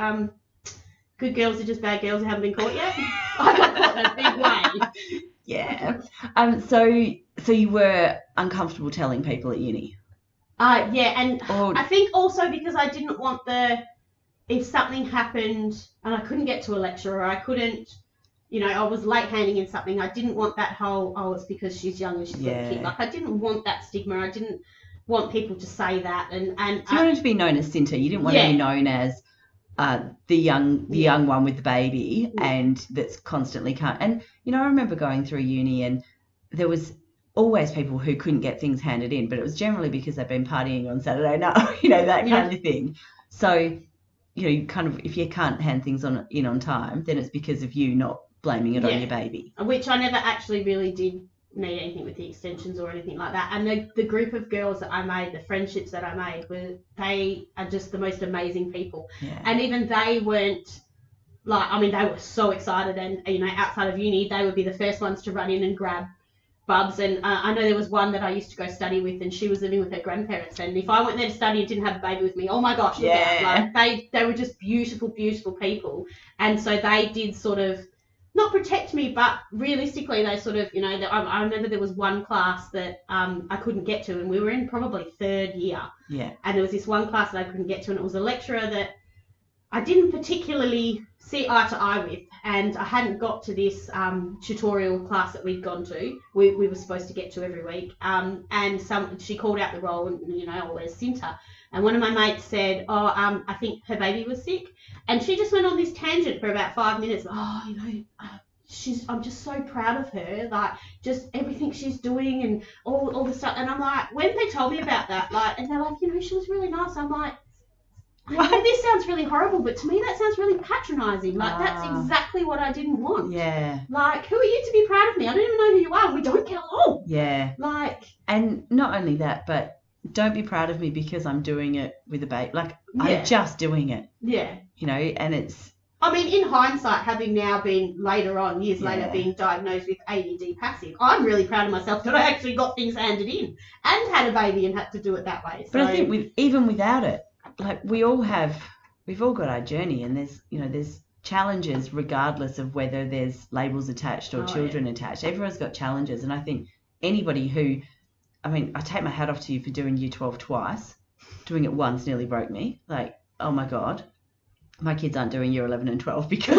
Good girls are just bad girls who haven't been caught yet. I got caught in a big way. Yeah. So you were uncomfortable telling people at uni. And I think also because I didn't want if something happened and I couldn't get to a lecture or I couldn't, I was late handing in something, I didn't want that whole, it's because she's young and she's got a kid. Like, I didn't want that stigma. I didn't want people to say that. And so you wanted to be known as Cinta. You didn't want to be known as the young one with the baby and that's constantly can't. And, I remember going through uni and there was always people who couldn't get things handed in, but it was generally because they'd been partying on Saturday night, that kind of thing. So, kind of, if you can't hand things in on time, then it's because of you, not blaming it on your baby. Which I never actually really did need anything with the extensions or anything like that. And the group of girls that I made, the friendships that I made, they are just the most amazing people. Yeah. And even they weren't they were so excited and, outside of uni, they would be the first ones to run in and grab bubs. And I know there was one that I used to go study with and she was living with her grandparents, and if I went there to study and didn't have a baby with me, oh my gosh, they were just beautiful people. And so they did sort of not protect me, but realistically they sort of, I remember there was one class that I couldn't get to, and we were in probably third year, and there was this one class that I couldn't get to, and it was a lecturer that I didn't particularly see eye to eye with, and I hadn't got to this tutorial class that we'd gone to. We were supposed to get to every week, and she called out the roll, and where's Cinta? And one of my mates said, I think her baby was sick, and she just went on this tangent for about 5 minutes. I'm just so proud of her, like just everything she's doing and all the stuff. And I'm like, when they told me about that, and they're like, she was really nice. I'm like, I know this sounds really horrible, but to me that sounds really patronising. That's exactly what I didn't want. Yeah. Like, who are you to be proud of me? I don't even know who you are. We don't get along. Yeah. And not only that, but don't be proud of me because I'm doing it with a baby. I'm just doing it. Yeah. And it's... I mean, in hindsight, having now been years later, being diagnosed with ADD passive, I'm really proud of myself that I actually got things handed in and had a baby and had to do it that way. But I think even without it, we've all got our journey, and there's challenges regardless of whether there's labels attached or Oh, children attached. Everyone's got challenges, and I think anybody who, I mean, I take my hat off to you for doing year 12 twice. Doing it once nearly broke me. Like, oh my God, my kids aren't doing year 11 and 12 because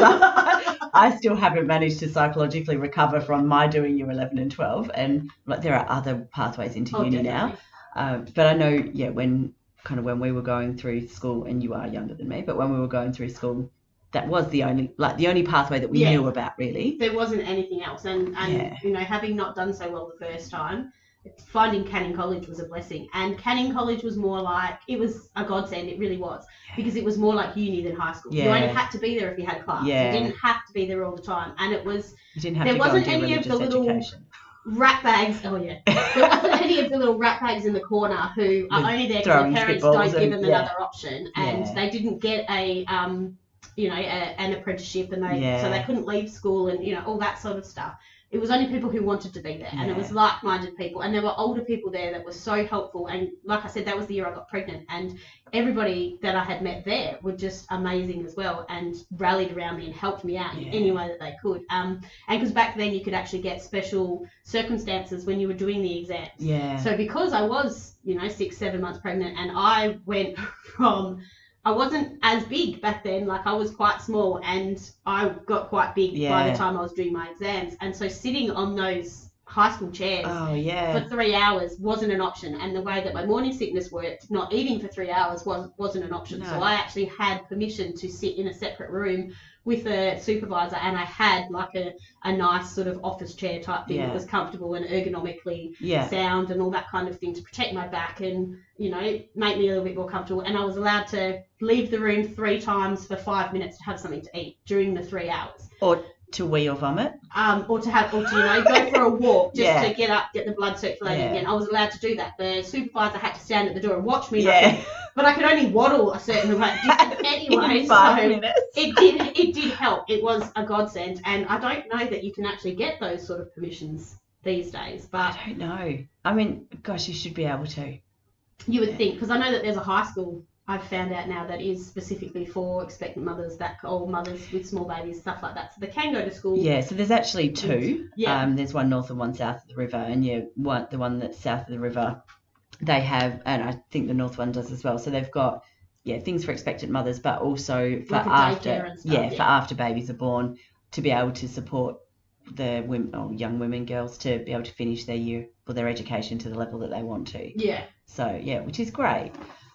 I still haven't managed to psychologically recover from my doing year 11 and 12. And like, there are other pathways into uni definitely. now. But I know, yeah, when we were going through school, and you are younger than me, but when we were going through school, that was the only pathway that we knew about, really. There wasn't anything else. And you know, having not done so well the first time, finding Canning College was a blessing. And Canning College was more like, it was a godsend, it really was, because it was more like uni than high school. You only had to be there if you had class. You didn't have to be there all the time. And it was, you didn't have there to wasn't go and do any of the religious little education. rat bags. Oh yeah, there wasn't any of the little rat bags in the corner who are only there because throwing their parents don't spitballs give them and- another option, and they didn't get a you know, an apprenticeship, and so they couldn't leave school, and you know, all that sort of stuff. It was only people who wanted to be there, and it was like-minded people, and there were older people there that were so helpful. And like I said, that was the year I got pregnant, and everybody that I had met there were just amazing as well, and rallied around me and helped me out in any way that they could. And because back then you could actually get special circumstances when you were doing the exams. So because I was, you know, 6-7 months pregnant, and I went from, I wasn't as big back then, like I was quite small, and I got quite big by the time I was doing my exams. And so sitting on those high school chairs for 3 hours wasn't an option. And the way that my morning sickness worked, not eating for 3 hours wasn't an option. So I actually had permission to sit in a separate room with a supervisor, and I had like a nice sort of office chair type thing that was comfortable and ergonomically sound and all that kind of thing to protect my back and, you know, make me a little bit more comfortable. And I was allowed to leave the room 3 times for 5 minutes to have something to eat during the 3 hours. Or to wee or vomit. Or to you know, go for a walk just to get up, get the blood circulating again. I was allowed to do that. The supervisor had to stand at the door and watch me. But I could only waddle a certain distance anyway. In 5 minutes. It did help. It was a godsend. And I don't know that you can actually get those sort of permissions these days. But I don't know. I mean, gosh, you should be able to. You would think, because I know that there's a high school I've found out now that is specifically for expectant mothers, or mothers with small babies, stuff like that. So they can go to school. Yeah, so there's actually 2. There's one north and one south of the river, and the one that's south of the river, they have, and I think the north one does as well. So they've got things for expectant mothers, but also for like and stuff, for after babies are born, to be able to support the women or young women, girls, to be able to finish their year or their education to the level that they want to. So which is great.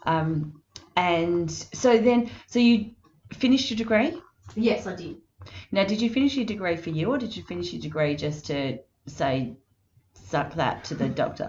And so you finished your degree? Yes, I did. Now, did you finish your degree for you, or did you finish your degree just to say, suck that to the doctor?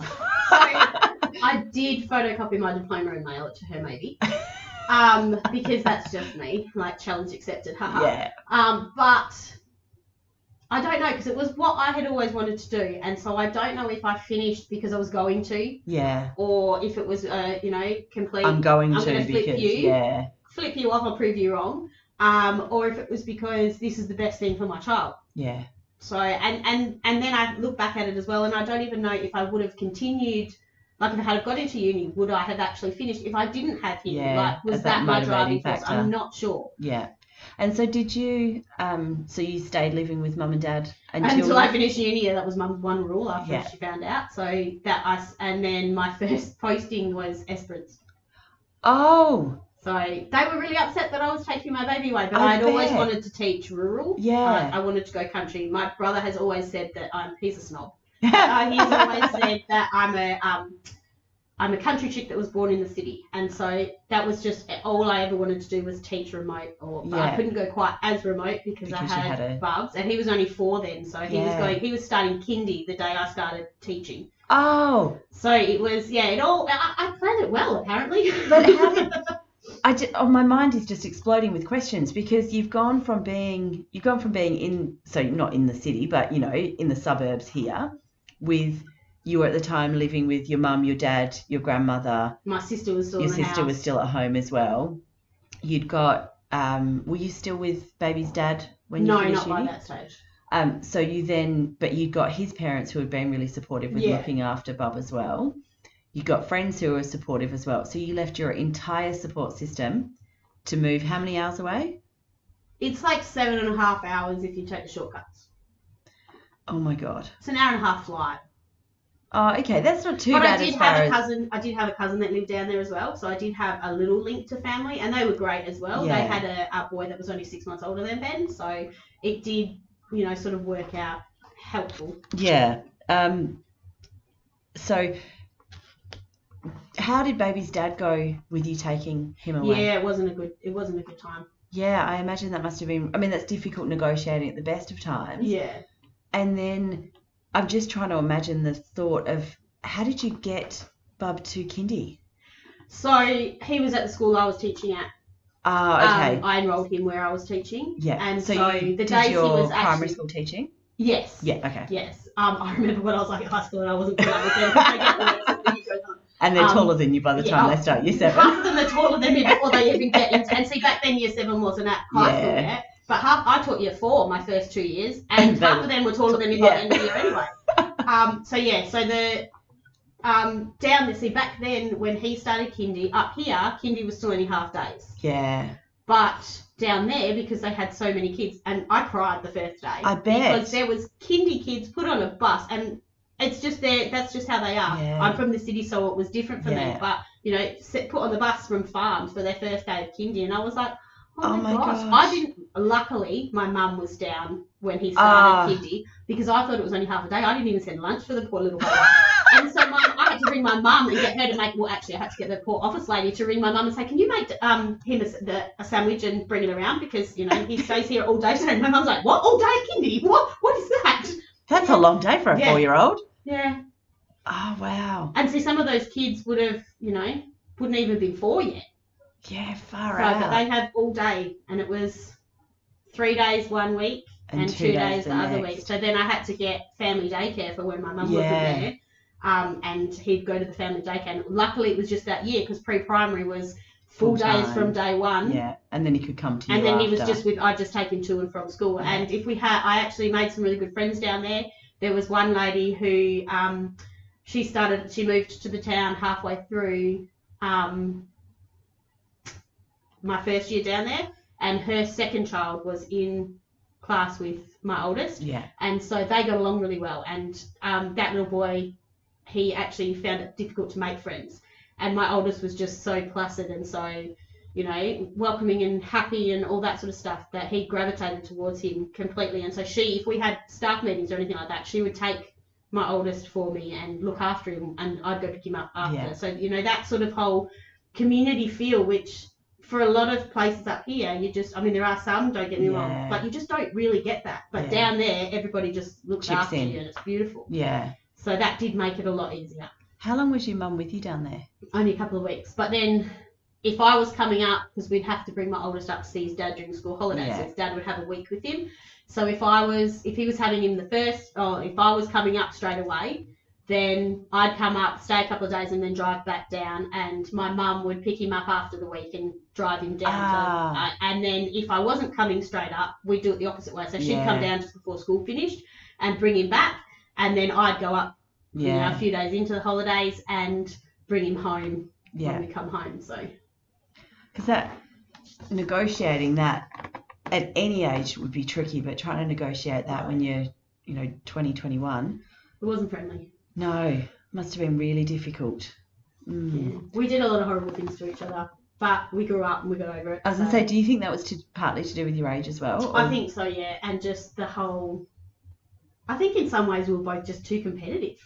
I did photocopy my diploma and mail it to her, maybe. Because that's just me, like, challenge accepted, haha. But I don't know, because it was what I had always wanted to do, and so I don't know if I finished because I was going to, or if it was, you know, complete. I'm going to flip because you, flip you off, I'll prove you wrong, or if it was because this is the best thing for my child. So and then I look back at it as well, and I don't even know if I would have continued. Like, if I had got into uni, would I have actually finished if I didn't have uni? Like, was that my driving force? I'm not sure. And so did you, so you stayed living with mum and dad until I finished uni? That was mum's one rule after she found out. So and then my first posting was Esperance. Oh. So they were really upset that I was taking my baby away, but I'd always wanted to teach rural. I wanted to go country. My brother has always said that he's a snob. He's always said that I'm a country chick that was born in the city, and so that was just all I ever wanted to do was teach remote. But I couldn't go quite as remote because I had Bubs, and he was only 4 then, so he was starting kindy the day I started teaching. Oh, so it was I planned it well apparently. But my mind is just exploding with questions, because you've gone from being in, so not in the city, but you know, in the suburbs here, with you were at the time living with your mum, your dad, your grandmother. My sister was still in the house. Was still at home as well. You'd got, were you still with baby's dad when you finished uni? No, not by that stage. So you got his parents who had been really supportive with looking after Bub as well. You got friends who were supportive as well. So you left your entire support system to move how many hours away? It's like 7.5 hours if you take the shortcuts. Oh my God. It's an hour and a half flight. Oh, okay. That's not too But bad I did as far have a as. cousin. I did have a cousin that lived down there as well, so I did have a little link to family, and they were great as well. Yeah. They had a boy that was only 6 months older than Ben, so it did, sort of work out helpful. Yeah. So, how did baby's dad go with you taking him away? Yeah, it wasn't a good time. Yeah, I imagine that must have been. I mean, that's difficult negotiating at the best of times. Yeah. And then I'm just trying to imagine the thought of how did you get Bub to kindy? So he was at the school I was teaching at. Okay. I enrolled him where I was teaching. Yeah. And so so you the did days your he was primary actually school teaching? Yes. Yeah. Okay. Yes. I remember when I was like at high school and I wasn't good at with them because they get worse as the year goes on. And they're taller than you by the time they start year 7. Half of them are taller than me before they even get into. And see, back then year 7 wasn't at high school yet. But I taught year 4 my first 2 years, and half of them were taller than me by the end of the year anyway. So the down there, see, back then when he started kindy, up here, kindy was still only half days. Yeah. But down there, because they had so many kids, and I cried the first day. I bet. Because there was kindy kids put on a bus, and it's just that's just how they are. Yeah. I'm from the city, so it was different for me. But, put on the bus from farms for their first day of kindy, and I was like, oh my gosh. I didn't, luckily, my mum was down when he started kindy, because I thought it was only half a day. I didn't even send lunch for the poor little boy. And so I had to ring my mum and get her to make, I had to get the poor office lady to ring my mum and say, can you make him a sandwich and bring it around, because, he stays here all day. So my mum's like, what, all day kindy? What is that? That's a long day for a 4-year-old. Yeah. Oh, wow. And see, some of those kids would have, wouldn't even been 4 yet. Yeah, far out. But they had all day, and it was 3 days 1 week and 2 days the other week. So then I had to get family daycare for when my mum wasn't there. And he'd go to the family daycare. And luckily, it was just that year, because pre-primary was full days from day 1. Yeah, and then he could come to you. And then after. he was I'd just take him to and from school. Yeah. And I actually made some really good friends down there. There was one lady who she moved to the town halfway through my first year down there, and her second child was in class with my oldest. Yeah. And so they got along really well. And that little boy, he actually found it difficult to make friends. And my oldest was just so placid and so, welcoming and happy and all that sort of stuff, that he gravitated towards him completely. And so if we had staff meetings or anything like that, she would take my oldest for me and look after him, and I'd go pick him up after. Yeah. So, that sort of whole community feel, which for a lot of places up here, there are some, don't get me wrong, but you just don't really get that. But down there, everybody just looks after you, and it's beautiful. Yeah. So that did make it a lot easier. How long was your mum with you down there? Only a couple of weeks. But then if I was coming up, because we'd have to bring my oldest up to see his dad during school holidays, so his dad would have a week with him. So if he was having him if I was coming up straight away, then I'd come up, stay a couple of days, and then drive back down, and my mum would pick him up after the week and drive him down. And then if I wasn't coming straight up, we'd do it the opposite way. So she'd come down just before school finished and bring him back, and then I'd go up a few days into the holidays and bring him home when we come home. So, because negotiating that at any age would be tricky, but trying to negotiate that when you're 20, 21, it wasn't friendly. No, must have been really difficult. Yeah. We did a lot of horrible things to each other, but we grew up and we got over it. I was going to say, do you think that was partly to do with your age as well? Or? I think so, yeah. And just the whole, I think in some ways we were both just too competitive.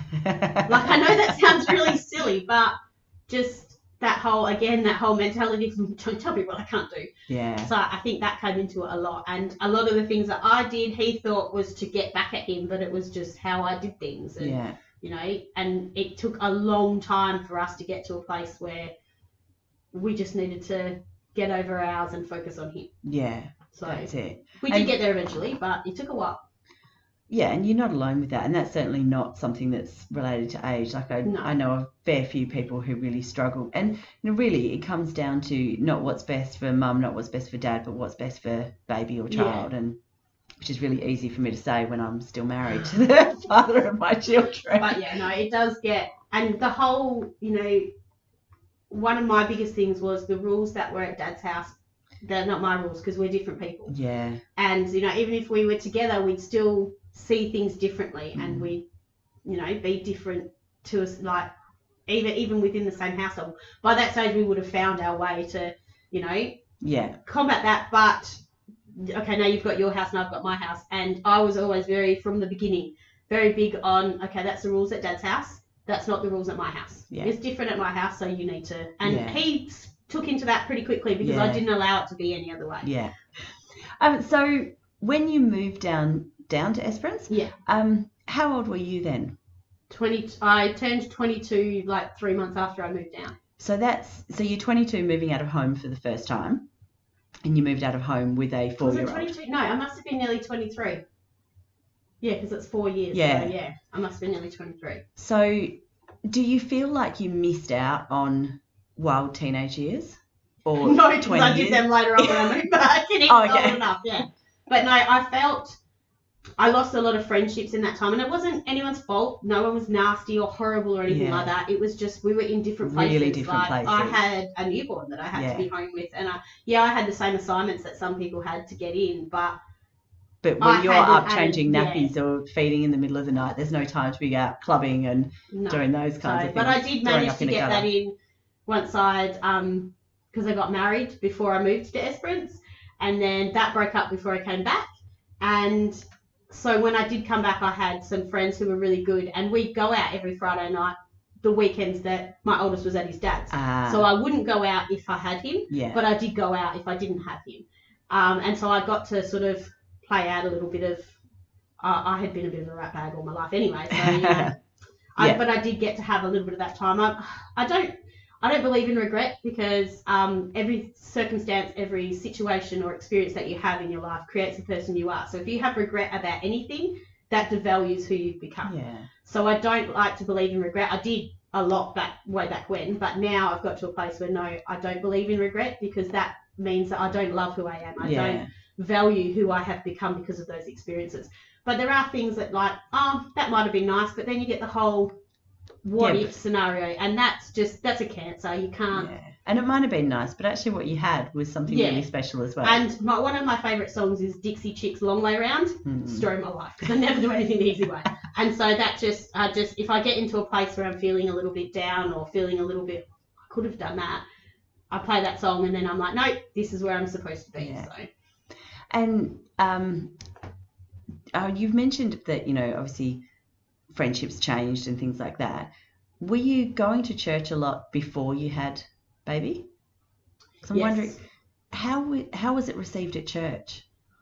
I know that sounds really silly, but just that whole mentality of don't tell me what I can't do. Yeah. So I think that came into it a lot. And a lot of the things that I did, he thought was to get back at him, but it was just how I did things. And, and it took a long time for us to get to a place where we just needed to get over ours and focus on him. Yeah, so that's it. We did get there eventually, but it took a while. Yeah, and you're not alone with that, and that's certainly not something that's related to age. I know a fair few people who really struggle, and really it comes down to not what's best for mum, not what's best for dad, but what's best for baby or child, and which is really easy for me to say when I'm still married to the father of my children. But it does get, and the whole, one of my biggest things was the rules that were at Dad's house they're not my rules because we're different people. Yeah. And, you know, even if we were together, we'd still see things differently and we, you know, be different to us, like, even within the same household. By that stage, we would have found our way to, you know, combat that. But, okay, now you've got your house and I've got my house. And I was always from the beginning, very big on, okay, that's the rules at Dad's house. That's not the rules at my house. Yeah. It's different at my house, so you need to. And he took into that pretty quickly because I didn't allow it to be any other way. Yeah. So when you moved down to Esperance, how old were you then? 20. I turned 22 like 3 months after I moved down. So you're 22 moving out of home for the first time, and you moved out of home with a 4-year-old. Was it 22? No, I must have been nearly 23. Yeah, because it's 4 years. Yeah. So yeah, I must have been nearly 23. So do you feel like you missed out on wild teenage years? Or no, because I did them later on when I moved back and it was old enough, yeah. But no, I felt I lost a lot of friendships in that time, and it wasn't anyone's fault. No one was nasty or horrible or anything like that. It was just we were in different places. Really different places. I had a newborn that I had to be home with, and I had the same assignments that some people had to get in, but when you're up changing nappies or feeding in the middle of the night, there's no time to be out clubbing and doing those kinds of things. But I did manage to get that in once I'd, because I got married before I moved to Esperance, and then that broke up before I came back. And so when I did come back, I had some friends who were really good, and we'd go out every Friday night, the weekends that my oldest was at his dad's. So I wouldn't go out if I had him, but I did go out if I didn't have him. And so I got to sort of play out a little bit of, I had been a bit of a rat bag all my life anyway, so you know, but I did get to have a little bit of that time. I don't believe in regret, because every circumstance, every situation or experience that you have in your life creates the person you are. So if you have regret about anything, that devalues who you've become. So I don't like to believe in regret. I did a lot way back when, but now I've got to a place where no, I don't believe in regret, because that means that I don't love who I am. I don't value who I have become because of those experiences. But there are things that like, that might have been nice, but then you get the whole what if scenario, and that's a cancer. You can't. And it might have been nice, but actually what you had was something really special as well. And one of my favourite songs is Dixie Chicks' Long Way Round. Story of my life, because I never do anything the easy way. And so that if I get into a place where I'm feeling a little bit down or feeling a little bit, I could have done that, I play that song and then I'm like, no, this is where I'm supposed to be. So. And you've mentioned that, you know, obviously friendships changed and things like that. Were you going to church a lot before you had baby? So I'm wondering, how was it received at church?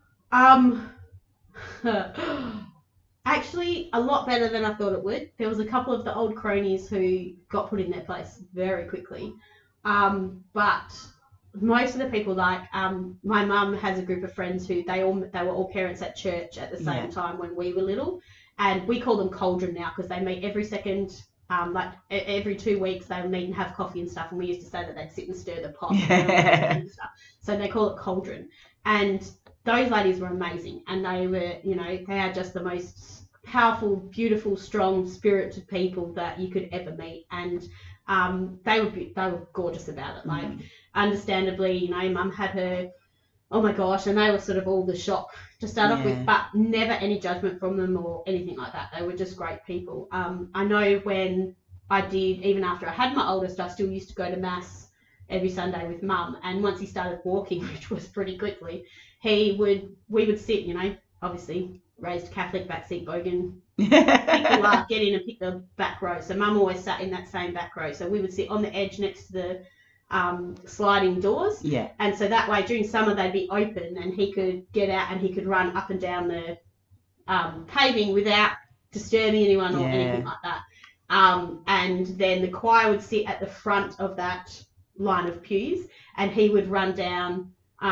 Actually, a lot better than I thought it would. There was a couple of the old cronies who got put in their place very quickly. But most of the people, like my mum has a group of friends who they were all parents at church at the same time when we were little, and we call them Cauldron now because they meet every second, like every 2 weeks they meet and have coffee and stuff, and we used to say that they'd sit and stir the pot and stuff. So they call it Cauldron, and those ladies were amazing, and they were, you know, they are just the most powerful, beautiful, strong, spirited people that you could ever meet, and they were gorgeous about it. Like, understandably, you know, Mum had her, oh my gosh, and they were sort of all the shock to start off with, but never any judgment from them or anything like that. They were just great people. I know when I did, even after I had my oldest, I still used to go to Mass every Sunday with Mum, and once he started walking, which was pretty quickly, we would sit, you know, obviously raised Catholic, backseat bogan, pick the last, get in and pick the back row. So Mum always sat in that same back row. So we would sit on the edge next to the sliding doors. Yeah. And so that way during summer they'd be open and he could get out and he could run up and down the paving without disturbing anyone or anything like that. And then the choir would sit at the front of that line of pews, and he would run down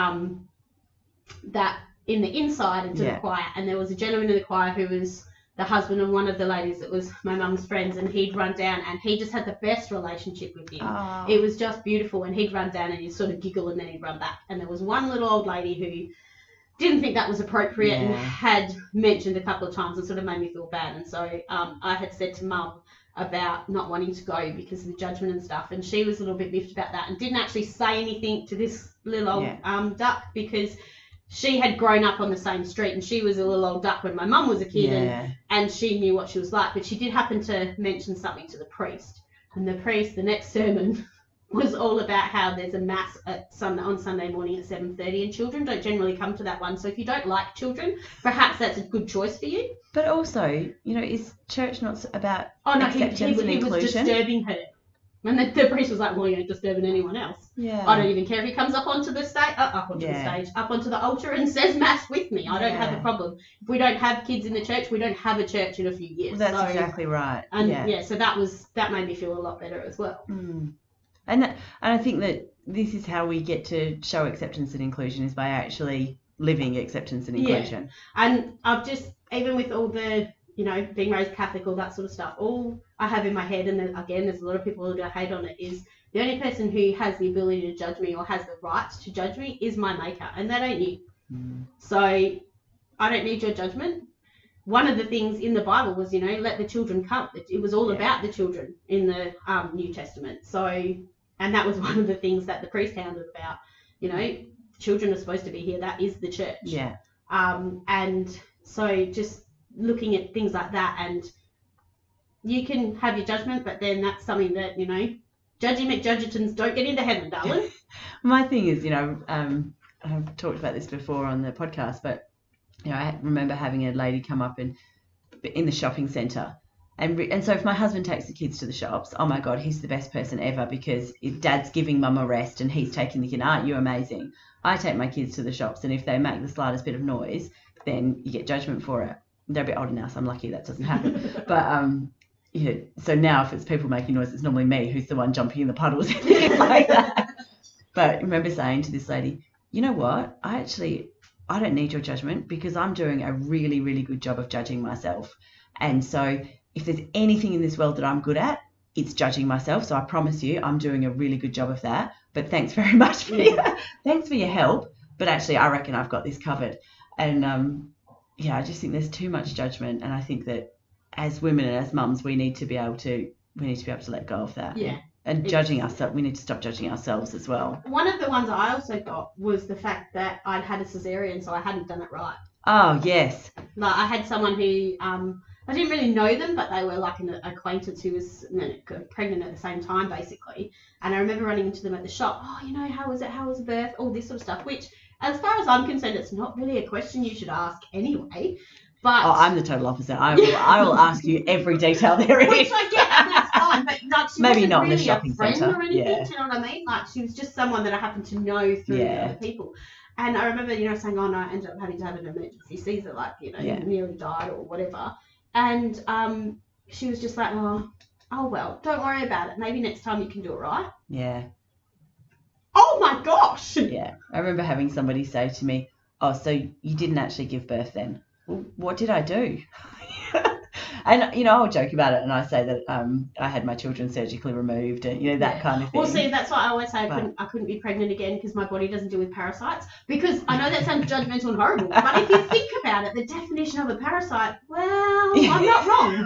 that in the inside into the choir. And there was a gentleman in the choir who was the husband of one of the ladies that was my mum's friends, and he'd run down and he just had the best relationship with him. Oh. It was just beautiful, and he'd run down and he'd sort of giggle and then he'd run back. And there was one little old lady who didn't think that was appropriate and had mentioned a couple of times and sort of made me feel bad. And so I had said to Mum, about not wanting to go because of the judgment and stuff. And she was a little bit miffed about that and didn't actually say anything to this little old duck, because she had grown up on the same street and she was a little old duck when my mum was a kid, and she knew what she was like. But she did happen to mention something to the priest, and the priest, the next sermon, was all about how there's a mass on Sunday morning at 7:30, and children don't generally come to that one. So if you don't like children, perhaps that's a good choice for you. But also, you know, is church not about acceptance he and inclusion? Was disturbing her. And the priest was like, well, you ain't disturbing anyone else. Yeah. I don't even care if he comes up onto the stage, up onto the altar and says mass with me. I don't have a problem. If we don't have kids in the church, we don't have a church in a few years. Well, that's exactly right. And so that made me feel a lot better as well. Mm. And I think that this is how we get to show acceptance and inclusion, is by actually living acceptance and inclusion. Yeah. And I've just, even with all the, you know, being raised Catholic, all that sort of stuff, all I have in my head, and then, again, there's a lot of people who hate on it, is the only person who has the ability to judge me or has the right to judge me is my maker, and that ain't you. Mm. So I don't need your judgment. One of the things in the Bible was, you know, let the children come. It was all about the children in the New Testament. So, and that was one of the things that the priest hounded about. You know, children are supposed to be here. That is the church. Yeah. And so just looking at things like that, and you can have your judgment, but then that's something that, you know, Judgy McJudgertons don't get into heaven, darling. My thing is, you know, I've talked about this before on the podcast, but, you know, I remember having a lady come up in the shopping centre. And so if my husband takes the kids to the shops, oh, my God, he's the best person ever, because if Dad's giving Mum a rest and he's taking the kid, aren't you amazing? I take my kids to the shops, and if they make the slightest bit of noise, then you get judgment for it. They're a bit older now, so I'm lucky that doesn't happen. But, yeah, so now if it's people making noise, it's normally me who's the one jumping in the puddles and things like that. But I remember saying to this lady, you know what? I don't need your judgment, because I'm doing a really, really good job of judging myself. And so if there's anything in this world that I'm good at, it's judging myself. So I promise you I'm doing a really good job of that. But thanks very much for your help. But actually, I reckon I've got this covered. And, I just think there's too much judgment. And I think that as women and as mums, we need to be able to let go of that. Yeah. And judging ourselves, we need to stop judging ourselves as well. One of the ones I also got was the fact that I'd had a cesarean, so I hadn't done it right. Oh, yes. Like, I had someone who, I didn't really know them, but they were like an acquaintance who was pregnant at the same time, basically. And I remember running into them at the shop. Oh, you know, how was it? How was the birth? All this sort of stuff, which, as far as I'm concerned, it's not really a question you should ask anyway. But I'm the total opposite. I will ask you every detail there is. Which I get, and that's fine. But like, she maybe wasn't not really in the shopping a friend centre. or anything. Yeah. Do you know what I mean? Like, she was just someone that I happened to know through the other people. And I remember, you know, saying, oh no, I ended up having to have an emergency Caesar, like, you know, nearly died or whatever. And she was just like, oh well, don't worry about it. Maybe next time you can do it right. Yeah. Oh my gosh. Yeah. I remember having somebody say to me, oh, so you didn't actually give birth then? Well, what did I do? And, you know, I'll joke about it and I say that I had my children surgically removed and, you know, that kind of thing. Well, see, that's why I always say I couldn't be pregnant again because my body doesn't deal with parasites. Because I know that sounds judgmental and horrible, but if you think about it, the definition of a parasite, well, I'm not wrong.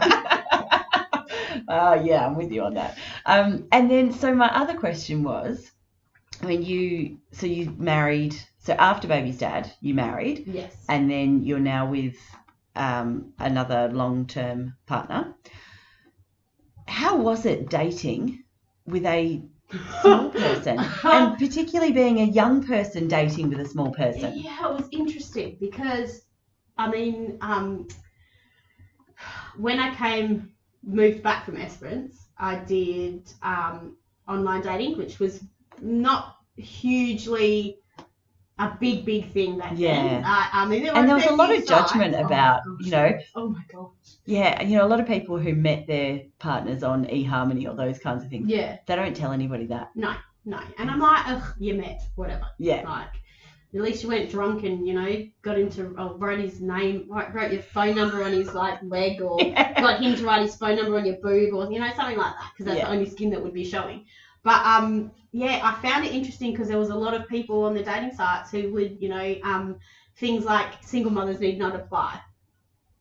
Yeah, I'm with you on that. And then, so my other question was, I mean, you married, so after baby's dad, you married. Yes. And then you're now with another long-term partner. How was it dating with a small person, and particularly being a young person dating with a small person? Yeah, it was interesting because, I mean, when I moved back from Esperance, I did online dating, which was not hugely a big thing back then. I mean, there was a lot of judgment about, you know. Oh my gosh. Yeah, you know, a lot of people who met their partners on eHarmony or those kinds of things. Yeah. They don't tell anybody that. No. And I'm like, ugh, you met, whatever. Yeah. Like, at least you went drunk and, you know, got into, wrote his name, wrote your phone number on his, like, leg, or got him to write his phone number on your boob, or, you know, something like that, because that's the only skin that would be showing. But, I found it interesting because there was a lot of people on the dating sites who would, you know, things like single mothers need not apply.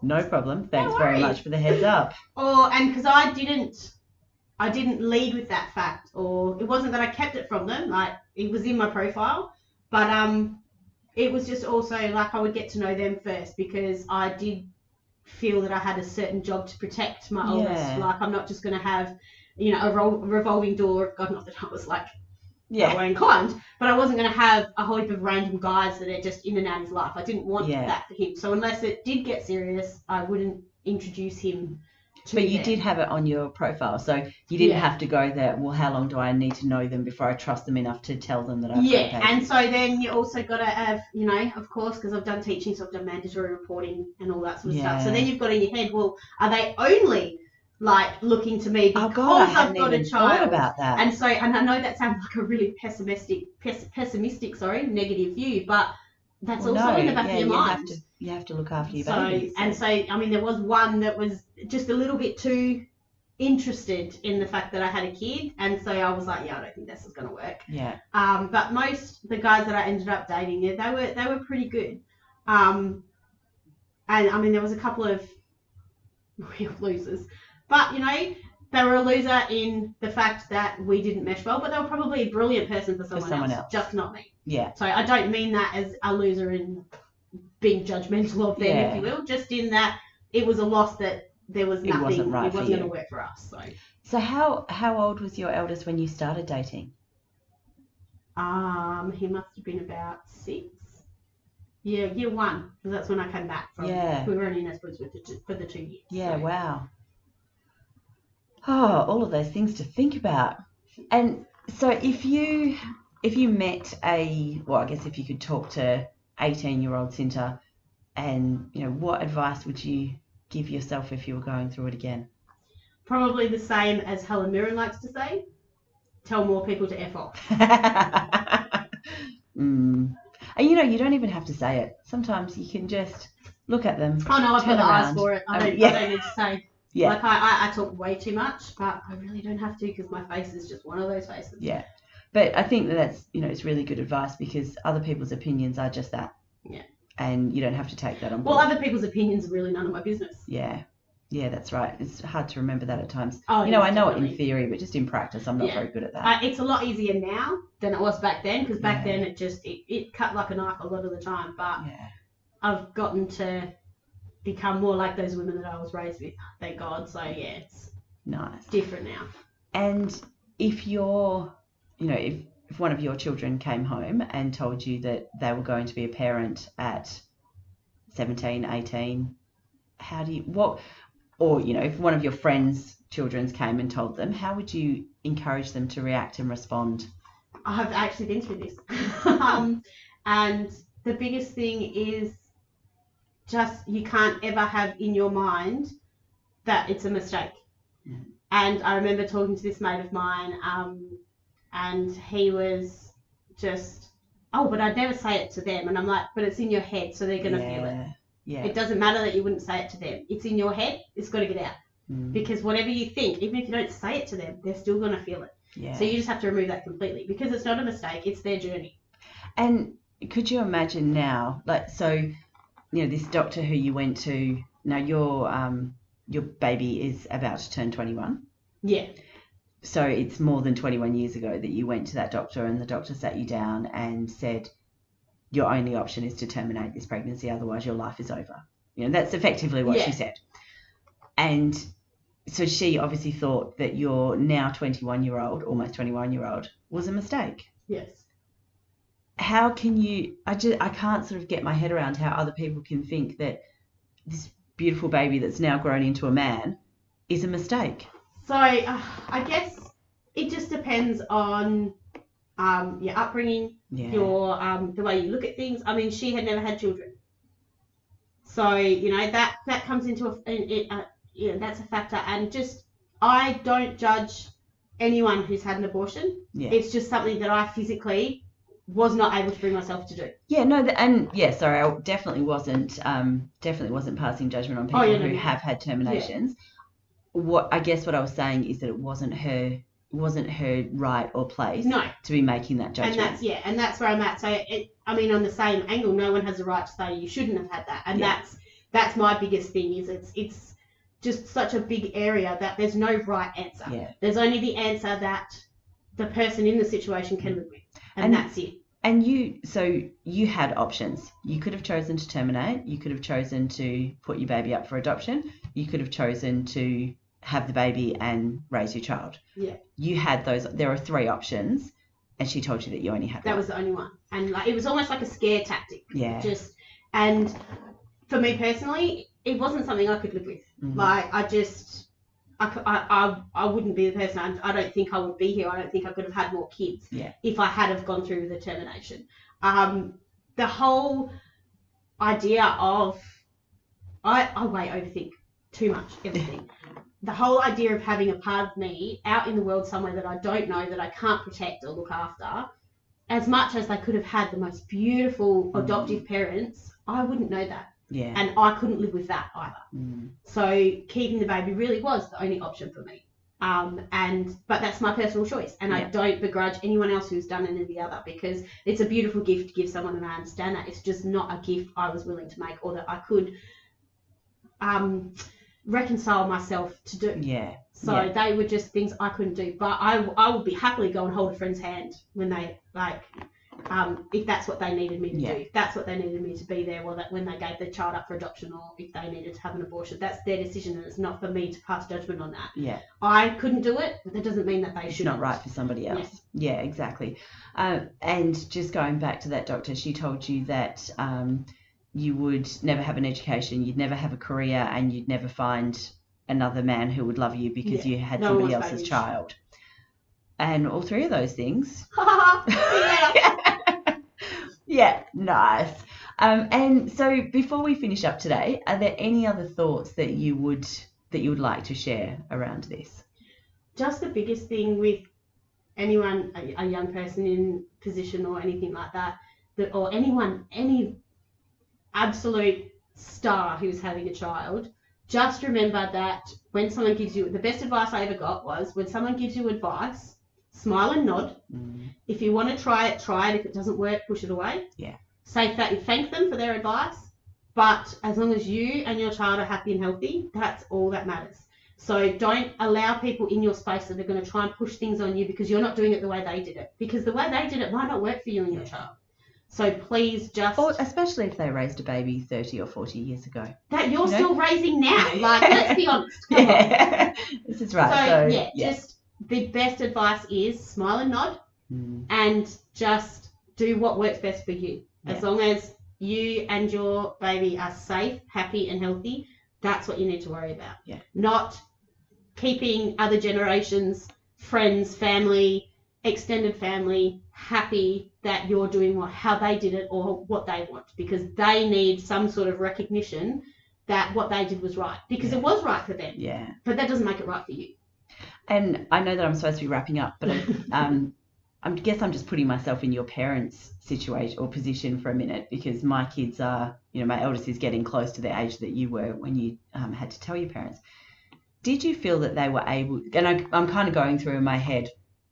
No problem. Thanks No very worries. much for the heads up. And because I didn't lead with that fact, or it wasn't that I kept it from them. Like, it was in my profile, but it was just also like I would get to know them first, because I did feel that I had a certain job to protect my oldest. Like, I'm not just going to have, a revolving door. God, not that I was like that way inclined, but I wasn't going to have a whole heap of random guys that are just in and out of his life. I didn't want that for him. So unless it did get serious, I wouldn't introduce him to But you them. did have it on your profile, so you didn't have to go there, well, how long do I need to know them before I trust them enough to tell them that I've got a baby? And so then you also got to have, of course, because I've done teaching, so I've done mandatory reporting and all that sort of stuff. So then you've got in your head, well, are they only like looking to me because I've got a child? Thought about that. And so, and I know that sounds like a really pessimistic, negative view, but that's also in the back of your mind. You have to look after your baby. And so, I mean, there was one that was just a little bit too interested in the fact that I had a kid, and so I was like, I don't think this is going to work. Yeah. But the guys that I ended up dating, they were pretty good. And I mean, there was a couple of real losers, but they were a loser in the fact that we didn't mesh well, but they were probably a brilliant person for someone else, just not me. Yeah. So I don't mean that as a loser in being judgmental of them, if you will, just in that it was a loss that there was nothing. It wasn't going to work for us. So how old was your eldest when you started dating? He must have been about 6. Yeah, year 1, because that's when I came back from. We were only in Esperance for the 2 years. Yeah, so. Wow. Oh, all of those things to think about. And so if you met I guess if you could talk to 18-year-old Cinta, and what advice would you give yourself if you were going through it again? Probably the same as Helen Mirren likes to say: tell more people to F off. And you don't even have to say it. Sometimes you can just look at them. Oh no, I've got the eyes for it. I don't need to say. Yeah. Like I talk way too much, but I really don't have to, because my face is just one of those faces. Yeah. But I think that's, it's really good advice, because other people's opinions are just that. Yeah. And you don't have to take that on board. Well, other people's opinions are really none of my business. Yeah. Yeah, that's right. It's hard to remember that at times. Oh, I know it in theory, but just in practice, I'm not very good at that. It's a lot easier now than it was back then, because back then it cut like a knife a lot of the time. But I've gotten to become more like those women that I was raised with, thank God. So it's nice. Different now. And if you're, if one of your children came home and told you that they were going to be a parent at 17, 18, if one of your friends' children came and told them, how would you encourage them to react and respond? I've actually been through this. And the biggest thing is just, you can't ever have in your mind that it's a mistake. Mm. And I remember talking to this mate of mine, and he was just, but I'd never say it to them. And I'm like, but it's in your head, so they're going to feel it. Yeah. It doesn't matter that you wouldn't say it to them. It's in your head. It's got to get out. Mm. Because whatever you think, even if you don't say it to them, they're still going to feel it. Yeah. So you just have to remove that completely, because it's not a mistake. It's their journey. And could you imagine now, this doctor who you went to, now your baby is about to turn 21. Yeah. So it's more than 21 years ago that you went to that doctor, and the doctor sat you down and said, your only option is to terminate this pregnancy, otherwise your life is over. That's effectively what she said. And so she obviously thought that your now 21-year-old, almost 21-year-old, was a mistake. Yes. How can you, I can't sort of get my head around how other people can think that this beautiful baby that's now grown into a man is a mistake. So I guess it just depends on your upbringing, your the way you look at things. I mean, she had never had children, so that comes into that's a factor. And just, I don't judge anyone who's had an abortion. Yeah. It's just something that I physically was not able to bring myself to do. Yeah, no, sorry, I definitely wasn't passing judgment on people who have had terminations. Yeah. What I was saying is that it wasn't her right or place to be making that judgment. And that's where I'm at. So on the same angle, no one has the right to say you shouldn't have had that, and That's my biggest thing. Is it's just such a big area that there's no right answer. Yeah. There's only the answer that the person in the situation can live with, and that's it. And you had options. You could have chosen to terminate. You could have chosen to put your baby up for adoption. You could have chosen to have the baby and raise your child. Yeah. You had those. There are 3 options, and she told you that you only had one. That was the only one, and like it was almost like a scare tactic. Yeah. And for me personally, it wasn't something I could live with. Mm-hmm. Like I wouldn't be the person. I don't think I would be here. I don't think I could have had more kids if I had have gone through the termination. The whole idea of I way overthink too much everything. The whole idea of having a part of me out in the world somewhere that I don't know, that I can't protect or look after, as much as they could have had the most beautiful adoptive parents, I wouldn't know that. Yeah. And I couldn't live with that either. Mm. So keeping the baby really was the only option for me. But that's my personal choice, and I don't begrudge anyone else who's done any of the other, because it's a beautiful gift to give someone, and I understand that. It's just not a gift I was willing to make, or that I could reconcile myself to do. Yeah. So they were just things I couldn't do. But I would be happily go and hold a friend's hand when they if that's what they needed me to do, if that's what they needed me to be there, or that when they gave their child up for adoption, or if they needed to have an abortion, that's their decision, and it's not for me to pass judgment on that. Yeah. I couldn't do it, but that doesn't mean that they should. It's not right for somebody else. Yes. Yeah, exactly. And just going back to that doctor, she told you that you would never have an education, you'd never have a career, and you'd never find another man who would love you because you had somebody else's child. And all 3 of those things. Yeah, nice. And so before we finish up today, are there any other thoughts that you would like to share around this? Just the biggest thing with anyone, a young person in position or anything like that, or any absolute star who's having a child, just remember that when someone gives you, the best advice I ever got was, when someone gives you advice, smile and nod. If you want to try it, try it. If it doesn't work, push it away. Yeah. Say thank them for their advice, but as long as you and your child are happy and healthy, that's all that matters. So don't allow people in your space that are going to try and push things on you because you're not doing it the way they did it. Because the way they did it might not work for you and your child. So please just... Or especially if they raised a baby 30 or 40 years ago. That you're still raising now. Like, let's be honest. Come on. This is right. So, just the best advice is smile and nod and just do what works best for you. As long as you and your baby are safe, happy and healthy, that's what you need to worry about. Yeah. Not keeping other generations, friends, family, extended family happy that you're doing how they did it or what they want, because they need some sort of recognition that what they did was right, because it was right for them. Yeah. But that doesn't make it right for you. And I know that I'm supposed to be wrapping up, but I guess I'm just putting myself in your parents' situation or position for a minute, because my kids are, my eldest is getting close to the age that you were when you had to tell your parents. Did you feel that they were able, and I'm kind of going through in my head,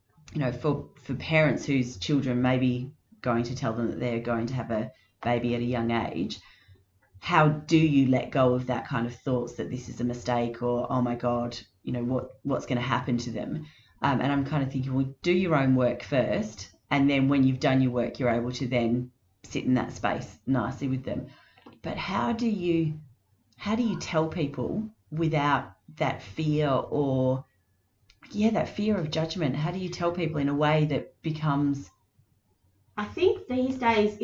for parents whose children may be going to tell them that they're going to have a baby at a young age, how do you let go of that kind of thoughts that this is a mistake, or, oh my God, what's going to happen to them? And I'm kind of thinking, well, do your own work first, and then when you've done your work, you're able to then sit in that space nicely with them. But how do you tell people without that fear or that fear of judgment? How do you tell people in a way that becomes... I think these days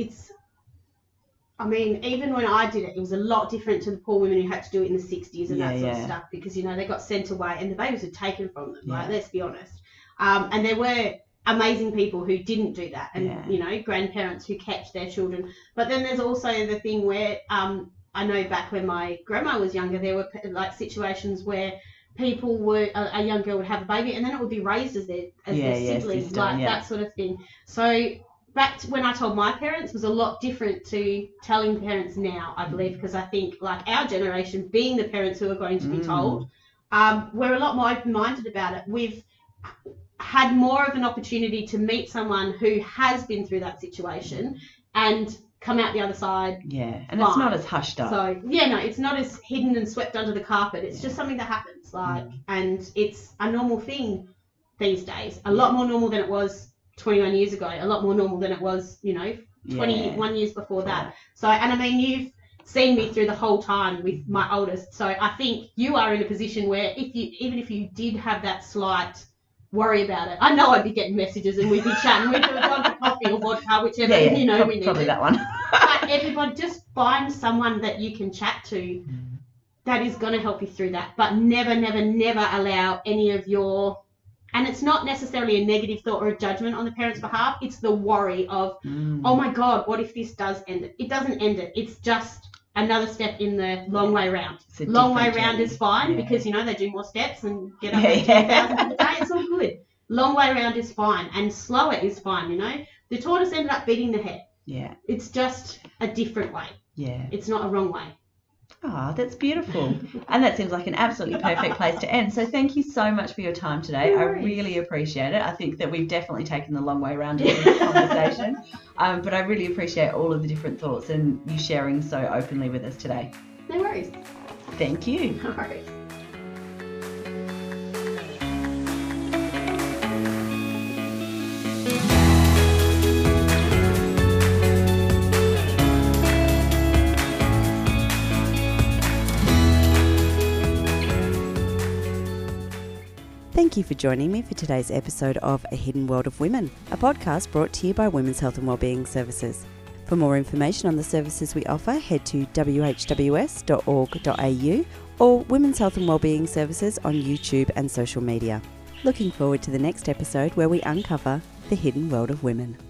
even when I did it, it was a lot different to the poor women who had to do it in the 60s and that sort of stuff, because, they got sent away and the babies were taken from them, right? Let's be honest. And there were amazing people who didn't do that, and, grandparents who kept their children. But then there's also the thing where, I know back when my grandma was younger, there were like situations where people were, a young girl would have a baby and then it would be raised as their siblings, sister, that sort of thing. So back to when I told my parents was a lot different to telling parents now, I believe, because I think like our generation, being the parents who are going to be told, we're a lot more open-minded about it. We've had more of an opportunity to meet someone who has been through that situation and come out the other side. Yeah, and it's Fine. not as hushed up. So yeah, no, it's not as hidden and swept under the carpet. It's just something that happens, and it's a normal thing these days. A lot more normal than it was 21 years ago. A lot more normal than it was, 21 years before that. So, and I mean, you've seen me through the whole time with my oldest. So I think you are in a position where even if you did have that slight worry about it, I know I'd be getting messages and we'd be chatting. We'd have gone for coffee or vodka, whichever, we need. Probably that one. But everybody, just find someone that you can chat to that is going to help you through that. But never, never, never allow any of your, and it's not necessarily a negative thought or a judgment on the parent's behalf. It's the worry of, oh my God, what if this does end it? It doesn't end it. It's just another step in the long way round. Long way round is fine because, they do more steps and get up to 10,000 a day. It's all good. Long way round is fine, and slower is fine, The tortoise ended up beating the hare. Yeah. It's just a different way. Yeah. It's not a wrong way. Oh, that's beautiful. And that seems like an absolutely perfect place to end. So thank you so much for your time today. I really appreciate it. I think that we've definitely taken the long way around in this conversation. But I really appreciate all of the different thoughts and you sharing so openly with us today. No worries. Thank you. No worries. Thank you for joining me for today's episode of A Hidden World of Women, a podcast brought to you by Women's Health and Wellbeing Services. For more information on the services we offer, head to whws.org.au or Women's Health and Wellbeing Services on YouTube and social media. Looking forward to the next episode where we uncover the hidden world of women.